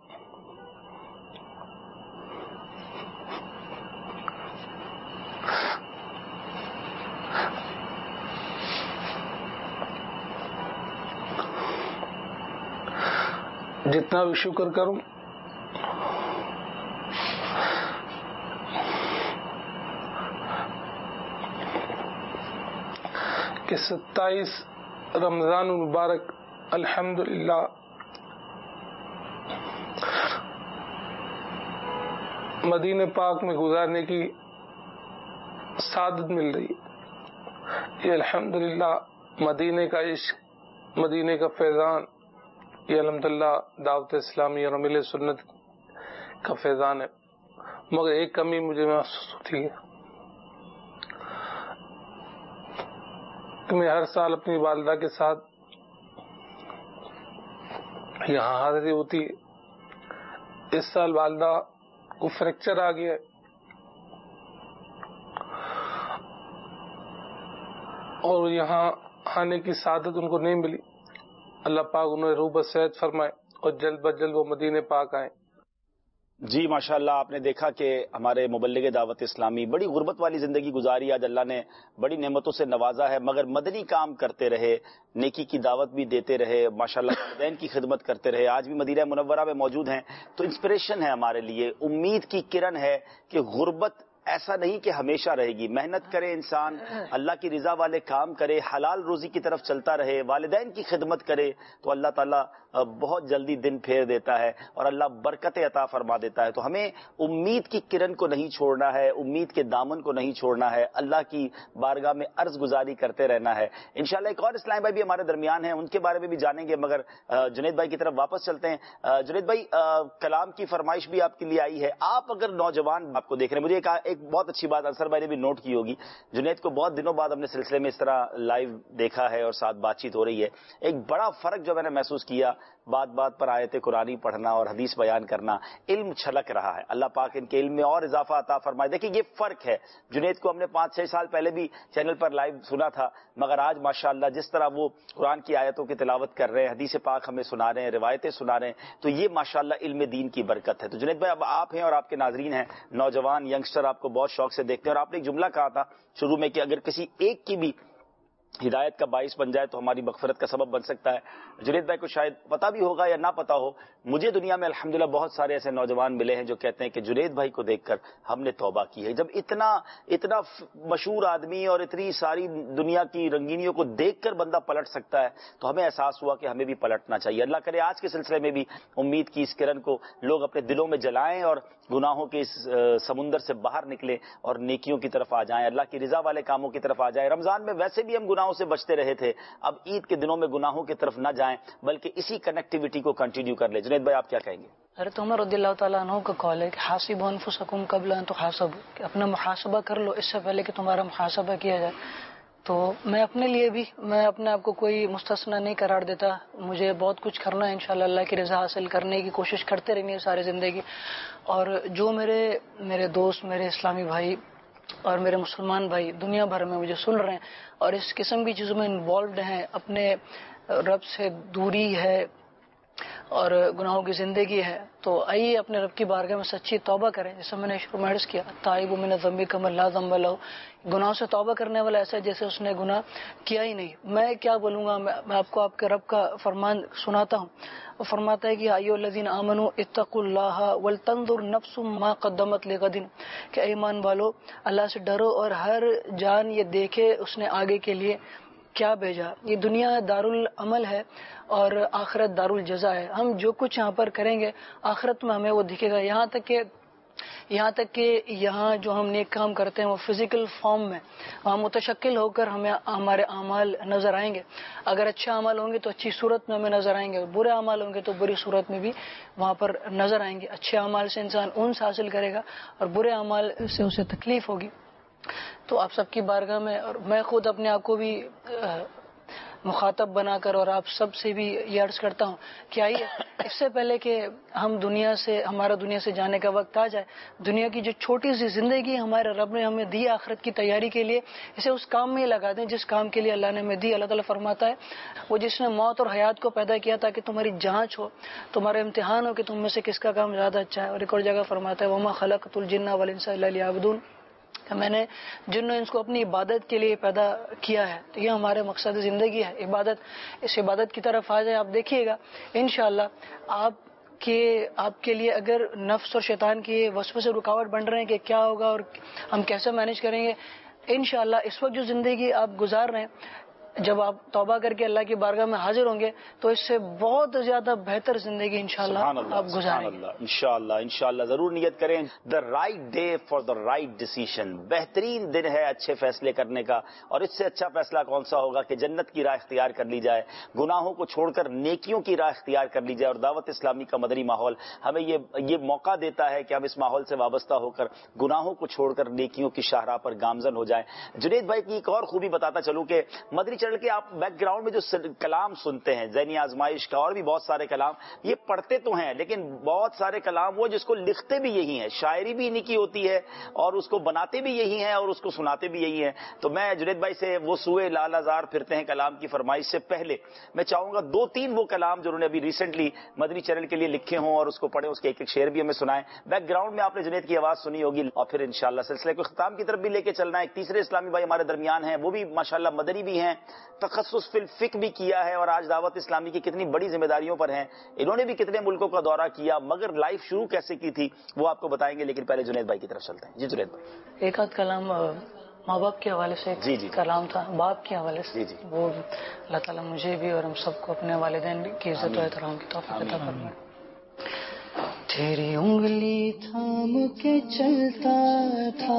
جتنا بھی شکر کروں کہ 27 رمضان المبارک الحمدللہ مدینہ پاک میں گزارنے کی سعادت مل رہی ہے. یہ الحمدللہ مدینہ کا عشق، مدینہ کا فیضان، یہ الحمدللہ دعوت اسلامی اور امیر سنت کا فیضان ہے. مگر ایک کمی مجھے محسوس ہوتی ہے کہ میں ہر سال اپنی والدہ کے ساتھ یہاں حاضری ہوتی ہے. اس سال والدہ کو فریکچر آ گیا ہے، اور یہاں آنے کی سعادت ان کو نہیں ملی. اللہ پاک انہیں روح صحت فرمائے اور جلد بز جلد وہ مدینے پاک آئیں. جی ماشاءاللہ، آپ نے دیکھا کہ ہمارے مبلغ دعوت اسلامی بڑی غربت والی زندگی گزاری. آج اللہ نے بڑی نعمتوں سے نوازا ہے، مگر مدنی کام کرتے رہے، نیکی کی دعوت بھی دیتے رہے، ماشاءاللہ والدین کی خدمت کرتے رہے. آج بھی مدینہ منورہ میں موجود ہیں تو انسپریشن ہے ہمارے لیے، امید کی کرن ہے کہ غربت ایسا نہیں کہ ہمیشہ رہے گی. محنت کرے انسان، اللہ کی رضا والے کام کرے، حلال روزی کی طرف چلتا رہے، والدین کی خدمت کرے تو اللہ تعالیٰ بہت جلدی دن پھیر دیتا ہے اور اللہ برکت عطا فرما دیتا ہے. تو ہمیں امید کی کرن کو نہیں چھوڑنا ہے، امید کے دامن کو نہیں چھوڑنا ہے، اللہ کی بارگاہ میں عرض گزاری کرتے رہنا ہے. انشاءاللہ ایک اور اسلام بھائی بھی ہمارے درمیان ہیں، ان کے بارے میں بھی جانیں گے، مگر جنید بھائی کی طرف واپس چلتے ہیں. جنید بھائی، کلام کی فرمائش بھی آپ کے لیے آئی ہے. آپ اگر نوجوان آپ کو دیکھ رہے ہیں، مجھے ایک بہت اچھی بات انصر بھائی نے بھی نوٹ کی ہوگی، جنید کو بہت دنوں بعد ہم نے سلسلے میں اس طرح لائیو دیکھا ہے اور ساتھ بات چیت ہو رہی ہے. ایک بڑا فرق جو میں نے محسوس کیا، بات بات پر آیت قرآنی پڑھنا اور حدیث بیان کرنا، علم چھلک رہا ہے. اللہ پاک ان کے علم میں اور اضافہ عطا فرمائے. دیکھیں یہ فرق ہے. جنید کو ہم نے 5-6 سال پہلے بھی چینل پر لائیو سنا تھا، مگر آج ماشاءاللہ جس طرح وہ قرآن کی آیتوں کی تلاوت کر رہے ہیں، حدیث پاک ہمیں سنا رہے ہیں، روایتیں سنا رہے ہیں، تو یہ ماشاءاللہ علم دین کی برکت ہے. تو جنید بھائی اب آپ ہیں اور آپ کے ناظرین ہیں، نوجوان ینگسٹر آپ کو بہت شوق سے دیکھتے ہیں، اور آپ نے ایک جملہ کہا تھا شروع میں کہ اگر کسی ایک کی بھی ہدایت کا باعث بن جائے تو ہماری مغفرت کا سبب بن سکتا ہے. جنید بھائی کو شاید پتا بھی ہوگا یا نہ پتا ہو، مجھے دنیا میں الحمدللہ بہت سارے ایسے نوجوان ملے ہیں جو کہتے ہیں کہ جنید بھائی کو دیکھ کر ہم نے توبہ کی ہے. جب اتنا مشہور آدمی اور اتنی ساری دنیا کی رنگینیوں کو دیکھ کر بندہ پلٹ سکتا ہے تو ہمیں احساس ہوا کہ ہمیں بھی پلٹنا چاہیے. اللہ کرے آج کے سلسلے میں بھی امید کی اس کرن کو لوگ اپنے دلوں میں جلائیں اور گناہوں کے اس سمندر سے باہر نکلیں اور نیکیوں کی طرف آ جائیں، اللہ کی رضا والے کاموں کی طرف آ جائیں. رمضان میں ویسے بھی ہم گناہوں سے بچتے رہے تھے، اب عید کے دنوں میں گناہوں کی طرف نہ جائیں بلکہ اسی کنیکٹیوٹی کو کنٹینیو کر لیں. جنید بھائی آپ کیا کہیں گے؟ حضرت عمر رضی اللہ تعالیٰ عنہ کا قول ہے کہ حاسبوا انفسکم قبل ان تحاسبوا، کہ اپنا محاسبہ کر لو اس سے پہلے کہ تمہارا محاسبہ کیا جائے. تو میں اپنے لیے بھی، میں اپنے آپ کو کوئی مستثنا نہیں قرار دیتا. مجھے بہت کچھ کرنا ہے انشاءاللہ، اللہ کی رضا حاصل کرنے کی کوشش کرتے رہنی ہے ساری زندگی. اور جو میرے دوست، میرے اسلامی بھائی اور میرے مسلمان بھائی دنیا بھر میں مجھے سن رہے ہیں اور اس قسم کی چیزوں میں انوالوڈ ہیں، اپنے رب سے دوری ہے اور گناہوں کی زندگی ہے، تو آئیے اپنے رب کی بارگاہ میں سچی توبہ کریں. جیسے میں نے شروع میں عرض کیا، تائب من الذنب کمن لا ذنب له، گناہوں سے توبہ کرنے والا ایسا ہے جیسے اس نے گناہ کیا ہی نہیں. میں کیا بولوں گا، میں آپ کو آپ کے رب کا فرمان سناتا ہوں. وہ فرماتا ہے کہ ایھا الذین آمنوا اتقوا اللہ ولتنظر نفس ما قدمت لغد، کہ ایمان والو اللہ سے ڈرو اور ہر جان یہ دیکھے اس نے آگے کے لیے کیا بھیجا. یہ دنیا دارالعمل ہے اور آخرت دارالجزا ہے. ہم جو کچھ یہاں پر کریں گے آخرت میں ہمیں وہ دکھے گا. یہاں تک کہ یہاں جو ہم نیک کام کرتے ہیں وہ فزیکل فارم میں وہاں متشکل ہو کر ہمیں ہمارے اعمال نظر آئیں گے. اگر اچھے اعمال ہوں گے تو اچھی صورت میں ہمیں نظر آئیں گے، برے اعمال ہوں گے تو بری صورت میں بھی وہاں پر نظر آئیں گے. اچھے اعمال سے انسان انس حاصل کرے گا اور برے اعمال سے اسے تکلیف ہوگی. تو آپ سب کی بارگاہ میں، اور میں خود اپنے آپ کو بھی مخاطب بنا کر اور آپ سب سے بھی یہ عرض کرتا ہوں کہ آئیے اس سے پہلے کہ ہمارا دنیا سے جانے کا وقت آ جائے، دنیا کی جو چھوٹی سی زندگی ہمارے رب نے ہمیں دی آخرت کی تیاری کے لیے، اسے اس کام میں لگا دیں جس کام کے لیے اللہ نے ہمیں دی. اللہ تعالیٰ فرماتا ہے وہ جس نے موت اور حیات کو پیدا کیا تاکہ تمہاری جانچ ہو، تمہارا امتحان ہو کہ تم میں سے کس کا کام زیادہ اچھا ہے. اور ایک اور جگہ فرماتا ہے وما خلقت الجن والانس الا لیعبدون، کہ میں نے جن و انس کو اپنی عبادت کے لیے پیدا کیا ہے. تو یہ ہمارے مقصد زندگی ہے، عبادت. اس عبادت کی طرف آ جائے. آپ دیکھیے گا انشاءاللہ آپ کے لیے اگر نفس اور شیطان کی وسوسے سے رکاوٹ بن رہے ہیں کہ کیا ہوگا اور ہم کیسے مینیج کریں گے، انشاءاللہ اس وقت جو زندگی آپ گزار رہے ہیں، جب آپ توبہ کر کے اللہ کی بارگاہ میں حاضر ہوں گے تو اس سے بہت زیادہ بہتر زندگی انشاءاللہ آپ گزاریں گے. انشاءاللہ ضرور نیت کریں. The right day for the right decision, بہترین دن ہے اچھے فیصلے کرنے کا. اور اس سے اچھا فیصلہ کون سا ہوگا کہ جنت کی راہ اختیار کر لی جائے، گناہوں کو چھوڑ کر نیکیوں کی راہ اختیار کر لی جائے. اور دعوت اسلامی کا مدنی ماحول ہمیں یہ موقع دیتا ہے کہ ہم اس ماحول سے وابستہ ہو کر گناہوں کو چھوڑ کر نیکیوں کی شاہراہ پر گامزن ہو جائیں. جنید بھائی کی ایک اور خوبی بتاتا چلوں کہ مدنی چینل کے آپ بیک گراؤنڈ میں جو کلام سنتے ہیں ذہنی آزمائش کا اور بھی بہت سارے کلام، یہ پڑھتے تو ہیں لیکن بہت سارے کلام وہ جس کو لکھتے بھی یہی ہیں، شاعری بھی انہی کی ہوتی ہے اور اس کو بناتے بھی یہی ہیں اور اس کو سناتے بھی یہی ہیں. تو میں جنید بھائی سے وہ سوئے لال آزار پھرتے ہیں کلام کی فرمائش سے پہلے میں چاہوں گا 2-3 وہ کلام جو انہوں نے ابھی ریسنٹلی مدنی چینل کے لیے لکھے ہوں اور اس کو پڑھیں، اس کے ایک ایک شعر بھی ہمیں سنائیں. بیک گراؤنڈ میں آپ نے جنید کی آواز سنی ہوگی اور پھر انشاءاللہ سلسلے کو اختتام کی طرف بھی لے کے چلنا ہے. ایک تیسرے اسلامی بھائی ہمارے درمیان ہیں، وہ بھی ماشاءاللہ مدنی بھی ہیں، تخصص فی الفقہ بھی کیا ہے اور آج دعوت اسلامی کی کتنی بڑی ذمہ داریوں پر ہیں. انہوں نے بھی کتنے ملکوں کا دورہ کیا، مگر لائف شروع کیسے کی تھی وہ آپ کو بتائیں گے. لیکن پہلے جنید بھائی کی طرف چلتے ہیں. جی جنید بھائی. ایک آدھ کلام ماں باپ کے حوالے سے کلام تھا، باپ کے حوالے سے. وہ اللہ تعالیٰ مجھے بھی اور ہم سب کو اپنے والدین کی عزت و احترام کی توفیق عطا فرمائے. تیری انگلی تھام کے چلتا تھا،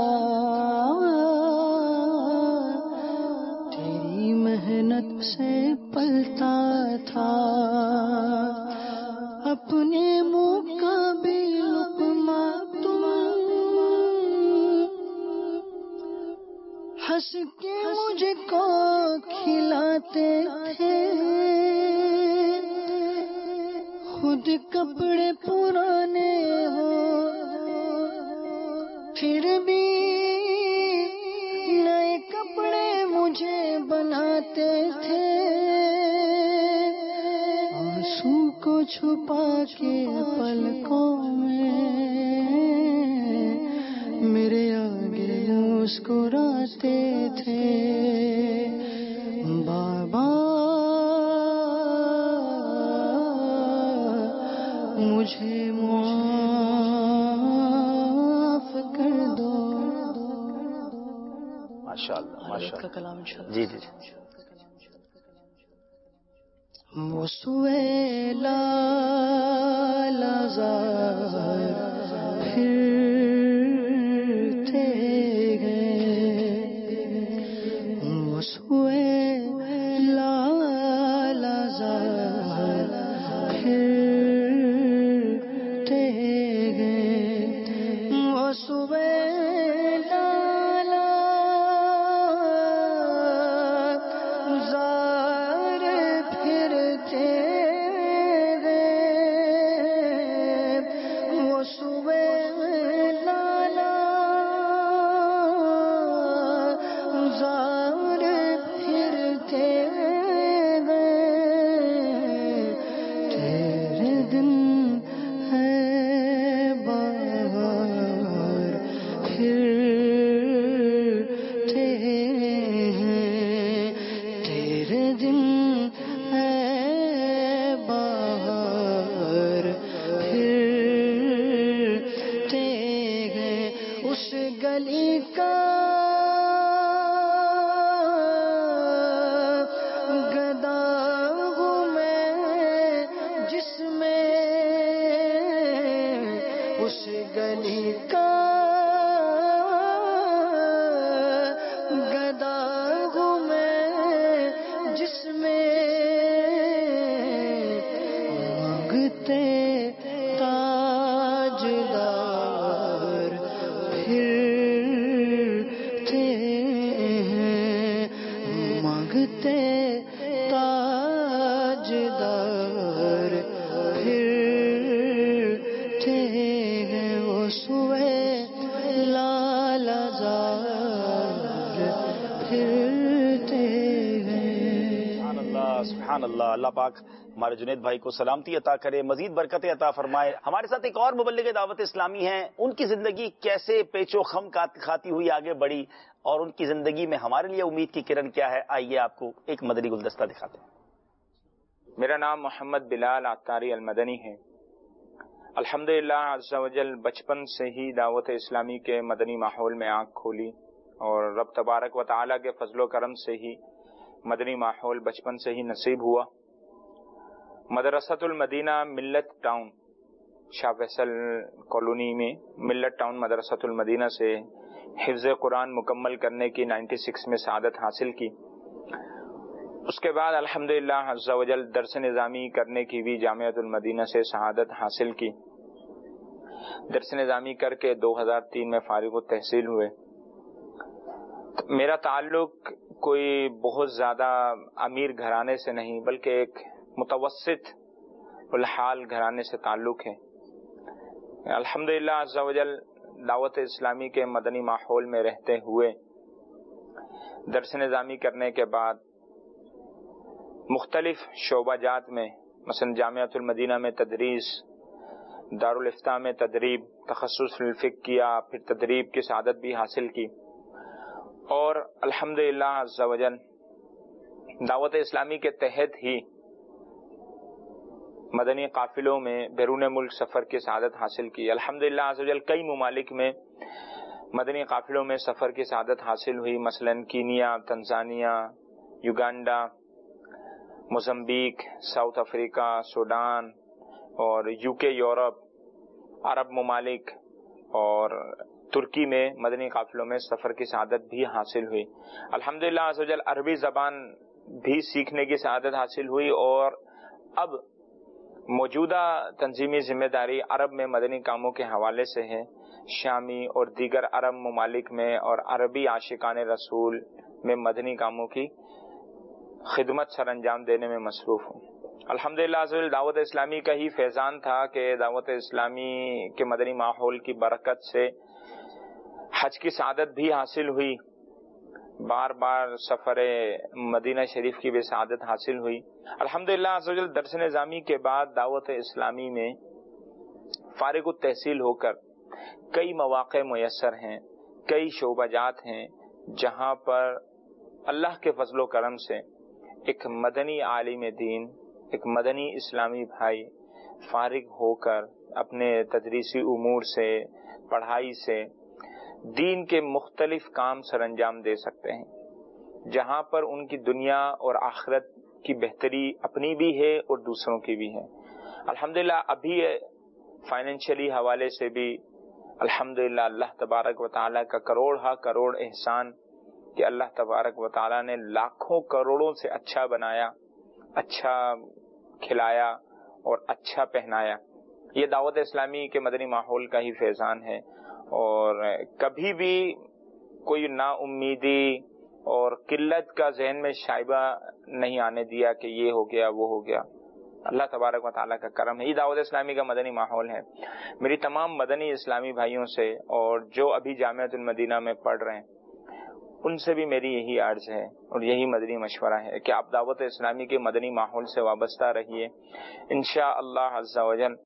تیری محنت سے پلتا تھا، اپنے منہ کا بھی لقمہ تم ہنس کے مجھ کو کھلاتے تھے، خود کپڑے پرانے ہو پھر بھی نئے کپڑے مجھے بناتے تھے، آنسو کو چھپا کے پلکوں میں میرے آگے مسکراتے تھے. بابا مجھے معاف کر دو. ماشاءاللہ ماشاءاللہ. کلام جی جی. وہ سوئے لال آزار پھرتے گئے، وہ سوئے لال آزار پھرتے گئے، وہ سوئے سبحان اللہ. اللہ پاک ہمارے جنید بھائی کو سلامتی عطا کرے، مزید برکتیں عطا فرمائے. ہمارے ساتھ ایک اور مبلغ دعوت اسلامی ہیں، ان کی زندگی کیسے پیچ و خم کھاتی ہوئی آگے بڑھی اور ان کی زندگی میں ہمارے لیے امید کی کرن کیا ہے، آئیے آپ کو ایک مدنی گلدستہ دکھاتے ہیں. میرا نام محمد بلال عطاری المدنی ہے. الحمدللہ عز و جل بچپن سے ہی دعوت اسلامی کے مدنی ماحول میں آنکھ کھولی اور رب تبارک و تعالیٰ کے فضل و کرم سے ہی مدنی ماحول بچپن سے ہی نصیب ہوا. مدرسۃ المدینہ ملت ٹاؤن شاہ فیصل کالونی میں ملت ٹاؤن مدرسۃ المدینہ سے حفظ قرآن مکمل کرنے کی 96 میں سعادت حاصل کی. اس کے بعد الحمدللہ عز و جل درس نظامی کرنے کی بھی جامعۃ المدینہ سے سعادت حاصل کی. درس نظامی کر کے 2003 میں فارغ التحصیل ہوئے. میرا تعلق کوئی بہت زیادہ امیر گھرانے سے نہیں بلکہ ایک متوسط الحال گھرانے سے تعلق ہے. الحمدللہ عز و جل دعوت اسلامی کے مدنی ماحول میں رہتے ہوئے درس نظامی کرنے کے بعد مختلف شعبہ جات میں مثلا جامعۃ المدینہ میں تدریس، دارالافتاء میں تدریب، تخصص فی الفقہ کیا، پھر تدریب کی سعادت بھی حاصل کی، اور الحمدللہ عز و جل دعوت اسلامی کے تحت ہی مدنی قافلوں میں بیرون ملک سفر کی سعادت حاصل کی. الحمدللہ عز و جل کئی ممالک میں مدنی قافلوں میں سفر کی سعادت حاصل ہوئی، مثلا Kenya, Tanzania, Uganda, Mozambique, South Africa, Sudan اور UK، یورپ، عرب ممالک اور ترکی میں مدنی قافلوں میں سفر کی سعادت بھی حاصل ہوئی. الحمدللہ عز و جل عربی زبان بھی سیکھنے کی سعادت حاصل ہوئی، اور اب موجودہ تنظیمی ذمہ داری عرب میں مدنی کاموں کے حوالے سے ہے. شامی اور دیگر عرب ممالک میں اور عربی عاشقان رسول میں مدنی کاموں کی خدمت سر انجام دینے میں مصروف ہوں. الحمدللہ عز و جل دعوت اسلامی کا ہی فیضان تھا کہ دعوت اسلامی کے مدنی ماحول کی برکت سے حج کی سعادت بھی حاصل ہوئی، بار بار سفر مدینہ شریف کی بھی سعادت حاصل ہوئی. الحمدللہ عز و جل درس نظامی کے بعد دعوت اسلامی میں فارغ التحصیل ہو کر کئی مواقع میسر ہیں، کئی شعبہ جات ہیں جہاں پر اللہ کے فضل و کرم سے ایک مدنی عالم دین، ایک مدنی اسلامی بھائی فارغ ہو کر اپنے تدریسی امور سے، پڑھائی سے دین کے مختلف کام سر انجام دے سکتے ہیں، جہاں پر ان کی دنیا اور آخرت کی بہتری اپنی بھی ہے اور دوسروں کی بھی ہے. الحمدللہ ابھی فائنینشلی حوالے سے بھی الحمدللہ اللہ تبارک و تعالیٰ کا کروڑ احسان کہ اللہ تبارک و تعالیٰ نے لاکھوں کروڑوں سے اچھا بنایا، اچھا کھلایا اور اچھا پہنایا. یہ دعوت اسلامی کے مدنی ماحول کا ہی فیضان ہے، اور کبھی بھی کوئی نا امیدی اور قلت کا ذہن میں شائبہ نہیں آنے دیا کہ یہ ہو گیا وہ ہو گیا. اللہ تبارک و تعالیٰ کا کرم ہے. یہ دعوت اسلامی کا مدنی ماحول ہے. میری تمام مدنی اسلامی بھائیوں سے اور جو ابھی جامعۃ المدینہ میں پڑھ رہے ہیں ان سے بھی میری یہی عرض ہے اور یہی مدنی مشورہ ہے کہ آپ دعوت اسلامی کے مدنی ماحول سے وابستہ رہیے. انشاءاللہ عز و جل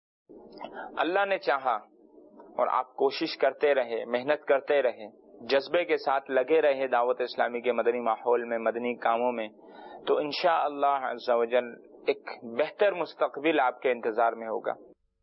اللہ نے چاہا اور آپ کوشش کرتے رہے، محنت کرتے رہے، جذبے کے ساتھ لگے رہے دعوت اسلامی کے مدنی ماحول میں، مدنی کاموں میں، تو انشاءاللہ عز و جل ایک بہتر مستقبل آپ کے انتظار میں ہوگا.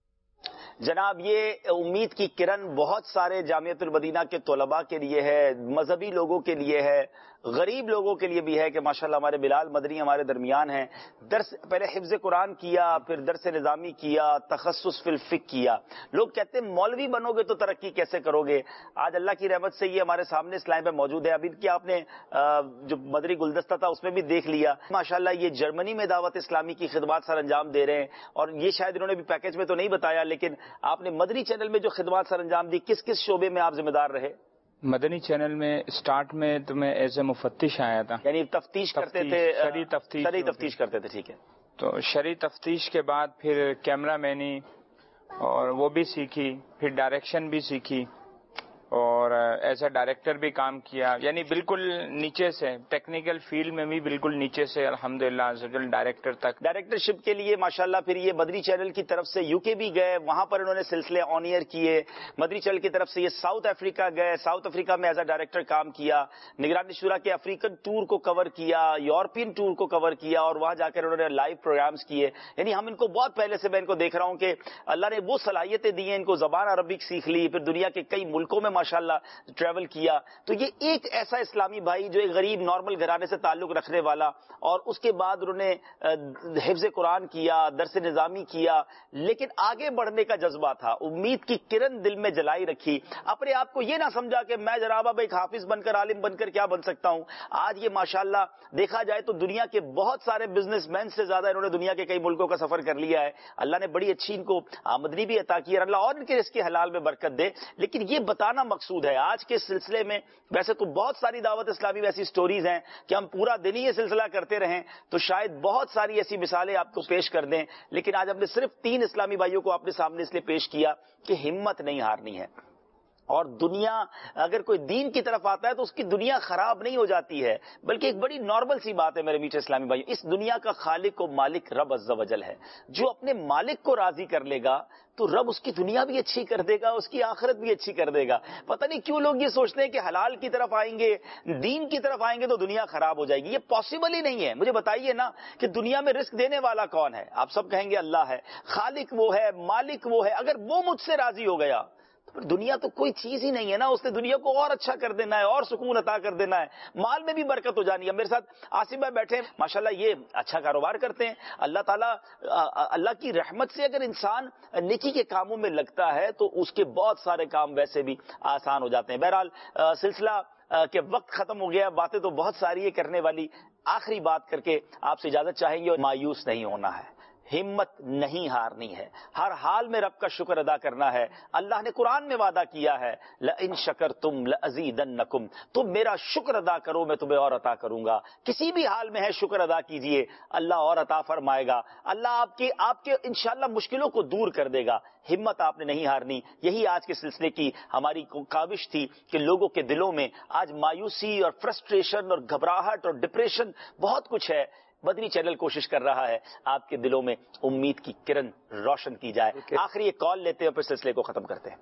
جناب، یہ امید کی کرن بہت سارے جامعۃ المدینہ کے طلباء کے لیے ہے، مذہبی لوگوں کے لیے ہے، غریب لوگوں کے لیے بھی ہے کہ ماشاءاللہ ہمارے بلال مدنی ہمارے درمیان ہیں. درس پہلے حفظ قرآن کیا، پھر درس نظامی کیا، تخصص فی الفقہ کیا. لوگ کہتے ہیں مولوی بنو گے تو ترقی کیسے کرو گے؟ آج اللہ کی رحمت سے یہ ہمارے سامنے اسلام پہ موجود ہے. ابھی کہ آپ نے جو مدنی گلدستہ تھا اس میں بھی دیکھ لیا. ماشاءاللہ یہ جرمنی میں دعوت اسلامی کی خدمات سر انجام دے رہے ہیں، اور یہ شاید انہوں نے بھی پیکج میں تو نہیں بتایا، لیکن آپ نے مدنی چینل میں جو خدمات سر انجام دی، کس کس شعبے میں آپ ذمہ دار رہے؟ مدنی چینل میں اسٹارٹ میں تو میں ایز اے مفتش آیا تھا، یعنی تفتیش کرتے تھے، شرعی تفتیش کرتے تھے. ٹھیک ہے. تو شرعی تفتیش کے بعد پھر کیمرہ مینی اور وہ بھی سیکھی، پھر ڈائریکشن بھی سیکھی اور ایز اے ڈائریکٹر بھی کام کیا. یعنی بالکل نیچے سے ٹیکنیکل فیلڈ میں بھی بالکل نیچے سے الحمدللہ ڈائریکٹر تک. ڈائریکٹرشپ کے لیے ماشاءاللہ پھر یہ مدنی چینل کی طرف سے UK بھی گئے، وہاں پر انہوں نے سلسلے آن ایئر کیے. مدنی چینل کی طرف سے یہ ساؤتھ افریقہ گئے، ساؤتھ افریقہ میں ایز اے ڈائریکٹر کام کیا. نگران شورا کے افریقن ٹور کو کور کیا، یورپین ٹور کو کور کیا، اور وہاں جا کر انہوں نے لائیو پروگرامز کیے. یعنی ہم ان کو بہت پہلے سے، میں ان کو دیکھ رہا ہوں کہ اللہ نے وہ صلاحیتیں دی ہیں، ان کو زبان عربک سیکھ لی، پھر دنیا کے کئی ملکوں میں ماشاءاللہ ٹریول کیا. تو یہ ایک ایسا اسلامی بھائی جو ایک غریب نارمل گھرانے سے تعلق رکھنے والا، اور اس کے بعد انہوں نے حفظ قرآن کیا، درس نظامی کیا، لیکن آگے بڑھنے کا جذبہ تھا، امید کی کرن دل میں جلائی رکھی. اپنے آپ کو یہ نہ سمجھا کہ میں جناب اب ایک حافظ بن کر، عالم بن کر کیا بن سکتا ہوں. آج یہ ماشاءاللہ دیکھا جائے تو دنیا کے بہت سارے بزنس مین سے زیادہ انہوں نے دنیا کے کئی ملکوں کا سفر کر لیا ہے. اللہ نے بڑی اچھی ان کو آمدنی بھی عطا کی ہے، اللہ اور ان کے رزق حلال میں برکت دے. لیکن یہ بتانا مقصود موجود ہے آج کے سلسلے میں. ویسے تو بہت ساری دعوت اسلامی میں ایسی سٹوریز ہیں کہ ہم پورا دن ہی یہ سلسلہ کرتے رہیں تو شاید بہت ساری ایسی مثالیں آپ کو پیش کر دیں, لیکن آج ہم نے صرف 3 اسلامی بھائیوں کو اپنے سامنے اس لیے پیش کیا کہ ہمت نہیں ہارنی ہے. اور دنیا اگر کوئی دین کی طرف آتا ہے تو اس کی دنیا خراب نہیں ہو جاتی ہے, بلکہ ایک بڑی نارمل سی بات ہے میرے میٹھے اسلامی بھائی. اس دنیا کا خالق و مالک رب عز و جل ہے. جو اپنے مالک کو راضی کر لے گا تو رب اس کی دنیا بھی اچھی کر دے گا, اس کی آخرت بھی اچھی کر دے گا. پتہ نہیں کیوں لوگ یہ سوچتے ہیں کہ حلال کی طرف آئیں گے, دین کی طرف آئیں گے تو دنیا خراب ہو جائے گی. یہ پاسبل ہی نہیں ہے. مجھے بتائیے نا کہ دنیا میں رزق دینے والا کون ہے؟ آپ سب کہیں گے اللہ ہے. خالق وہ ہے, مالک وہ ہے. اگر وہ مجھ سے راضی ہو گیا تو دنیا تو کوئی چیز ہی نہیں ہے نا. اس نے دنیا کو اور اچھا کر دینا ہے, اور سکون عطا کر دینا ہے, مال میں بھی برکت ہو جانی ہے. میرے ساتھ آصف بھائی بیٹھے ہیں, ماشاءاللہ یہ اچھا کاروبار کرتے ہیں. اللہ تعالیٰ اللہ کی رحمت سے اگر انسان نیکی کے کاموں میں لگتا ہے تو اس کے بہت سارے کام ویسے بھی آسان ہو جاتے ہیں. بہرحال سلسلہ کہ وقت ختم ہو گیا, باتیں تو بہت ساری ہے کرنے والی. آخری بات کر کے آپ سے اجازت چاہیں گے. اور مایوس نہیں ہونا ہے, ہمت نہیں ہارنی ہے, ہر حال میں رب کا شکر ادا کرنا ہے. اللہ نے قرآن میں وعدہ کیا ہے لئن شکرتم لازیدنکم, تم میرا شکر ادا کرو میں تمہیں اور عطا کروں گا. کسی بھی حال میں ہے شکر ادا کیجئے, اللہ اور عطا فرمائے گا. اللہ آپ کے انشاءاللہ مشکلوں کو دور کر دے گا. ہمت آپ نے نہیں ہارنی. یہی آج کے سلسلے کی ہماری کاوش تھی کہ لوگوں کے دلوں میں آج مایوسی اور فرسٹریشن اور گھبراہٹ اور ڈپریشن بہت کچھ ہے. مدنی چینل کوشش کر رہا ہے آپ کے دلوں میں امید کی کرن روشن کی جائے. آخری ایک کال لیتے ہیں پھر سلسلے کو ختم کرتے ہیں.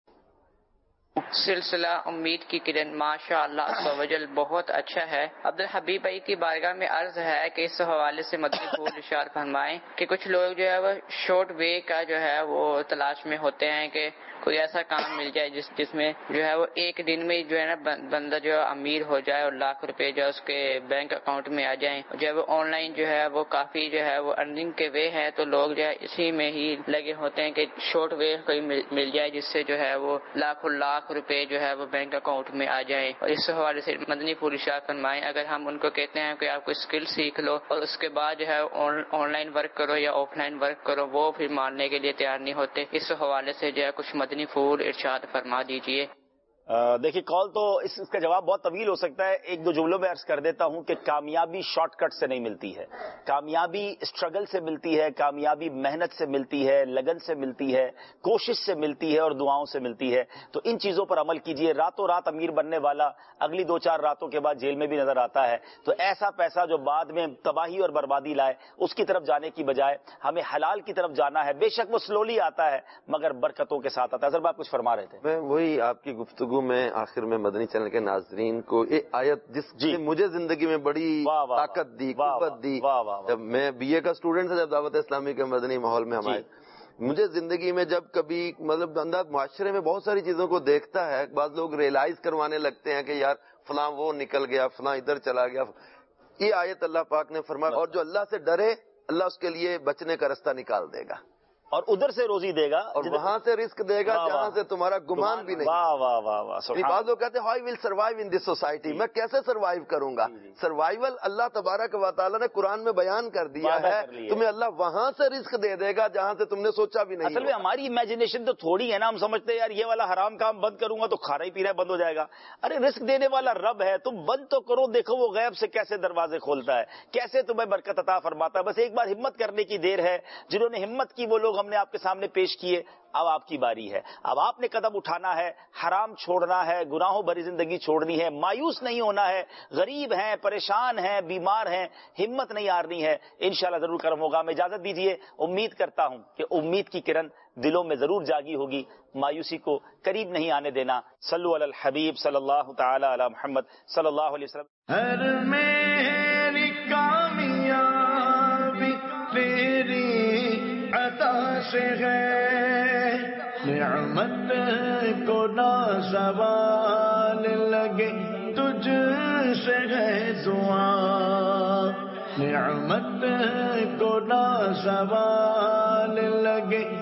سلسلہ امید کی کرن ماشاء اللہ عز و جل بہت اچھا ہے. عبدالحبیب بھائی کی بارگاہ میں عرض ہے کہ اس حوالے سے مدنی پھول ارشاد فرمائیں کہ کچھ لوگ جو ہے وہ شارٹ وے کا جو ہے وہ تلاش میں ہوتے ہیں کہ کوئی ایسا کام مل جائے جس میں جو ہے وہ ایک دن میں جو ہے نا بندہ جو ہے امیر ہو جائے اور لاکھ روپے جو ہے اس کے بینک اکاؤنٹ میں آ جائیں. جو ہے وہ آن لائن جو ہے وہ کافی جو ہے وہ ارننگ کے وے ہے, تو لوگ جو ہے اسی میں ہی لگے ہوتے ہیں کہ شارٹ وے کوئی مل جائے جس سے جو ہے وہ لاکھ روپے جو ہے وہ بینک اکاؤنٹ میں آ جائیں. اور اس حوالے سے مدنی پھول ارشاد فرمائیں اگر ہم ان کو کہتے ہیں کہ آپ کو اسکل سیکھ لو اور اس کے بعد جو ہے آن لائن ورک کرو یا آف لائن ورک کرو, وہ پھر ماننے کے لیے تیار نہیں ہوتے. اس حوالے سے جو ہے کچھ مدنی پھول ارشاد فرما دیجئے. دیکھیے کال تو اس کا جواب بہت طویل ہو سکتا ہے. ایک دو جملوں میں عرض کر دیتا ہوں کہ کامیابی شارٹ کٹ سے نہیں ملتی ہے. کامیابی اسٹرگل سے ملتی ہے, کامیابی محنت سے ملتی ہے, لگن سے ملتی ہے, کوشش سے ملتی ہے اور دعاؤں سے ملتی ہے. تو ان چیزوں پر عمل کیجئے. راتوں رات امیر بننے والا اگلی 2-4 راتوں کے بعد جیل میں بھی نظر آتا ہے. تو ایسا پیسہ جو بعد میں تباہی اور بربادی لائے, اس کی طرف جانے کی بجائے ہمیں حلال کی طرف جانا ہے. بے شک وہ سلولی آتا ہے مگر برکتوں کے ساتھ آتا ہے. حضرت آپ کچھ فرما رہے تھے. میں وہی آپ کی گفتگو میں آخر میں مدنی چینل کے ناظرین کو ایک آیت جس نے مجھے زندگی میں بڑی طاقت دی, قوت دی. جب میں BA کا اسٹوڈنٹ تھا, جب دعوت اسلامی کے مدنی ماحول میں ہمارے مجھے زندگی میں جب کبھی مطلب بندہ معاشرے میں بہت ساری چیزوں کو دیکھتا ہے, بعض لوگ ریئلائز کروانے لگتے ہیں کہ یار فلاں وہ نکل گیا, فلاں ادھر چلا گیا. یہ آیت اللہ پاک نے فرمایا اور جو اللہ سے ڈرے اللہ اس کے لیے بچنے کا راستہ نکال دے گا اور ادھر سے روزی دے گا اور وہاں سے رزق دے گا جہاں سے تمہارا گمان بھی نہیں. واہ واہ واہ واہ. بعض لوگ کہتے ہیں how will survive in this society, میں کیسے سروائیو کروں گا. سروائیول اللہ تبارک و تعالیٰ نے قرآن میں بیان کر دیا ہے, تمہیں اللہ وہاں سے رزق دے دے گا جہاں سے تم نے سوچا بھی نہیں. اصل میں ہماری امیجنیشن تو تھوڑی ہے نا, ہم سمجھتے ہیں یار یہ والا حرام کام بند کروں گا تو کھانا ہی پینا بند ہو جائے گا. ارے رزق دینے والا رب ہے, تم بند تو کرو, دیکھو وہ غیب سے کیسے دروازے کھولتا ہے, کیسے تمہیں برکت عطا فرماتا ہے. بس ایک بار ہمت کرنے کی دیر ہے. جنہوں نے ہمت کی وہ لوگ ہم نے آپ کے سامنے پیش کیے. اب آپ کی باری ہے, اب آپ نے قدم اٹھانا ہے, حرام چھوڑنا ہے, گناہوں بھری زندگی چھوڑنی ہے, مایوس نہیں ہونا ہے. غریب ہیں, پریشان ہیں, بیمار ہیں, ہمت نہیں ہارنی ہے. انشاءاللہ ضرور کرم ہوگا. میں اجازت دیجیے, امید کرتا ہوں کہ امید کی کرن دلوں میں ضرور جاگی ہوگی. مایوسی کو قریب نہیں آنے دینا. صلو علی الحبیب صلی اللہ تعالی علی محمد صلی اللہ علیہ وسلم. ہر میری کامیابی تیری عطا سے ہے, نعمت کو نہ زوال لگے تجھ سے ہے دعا, نعمت کو نہ زوال لگے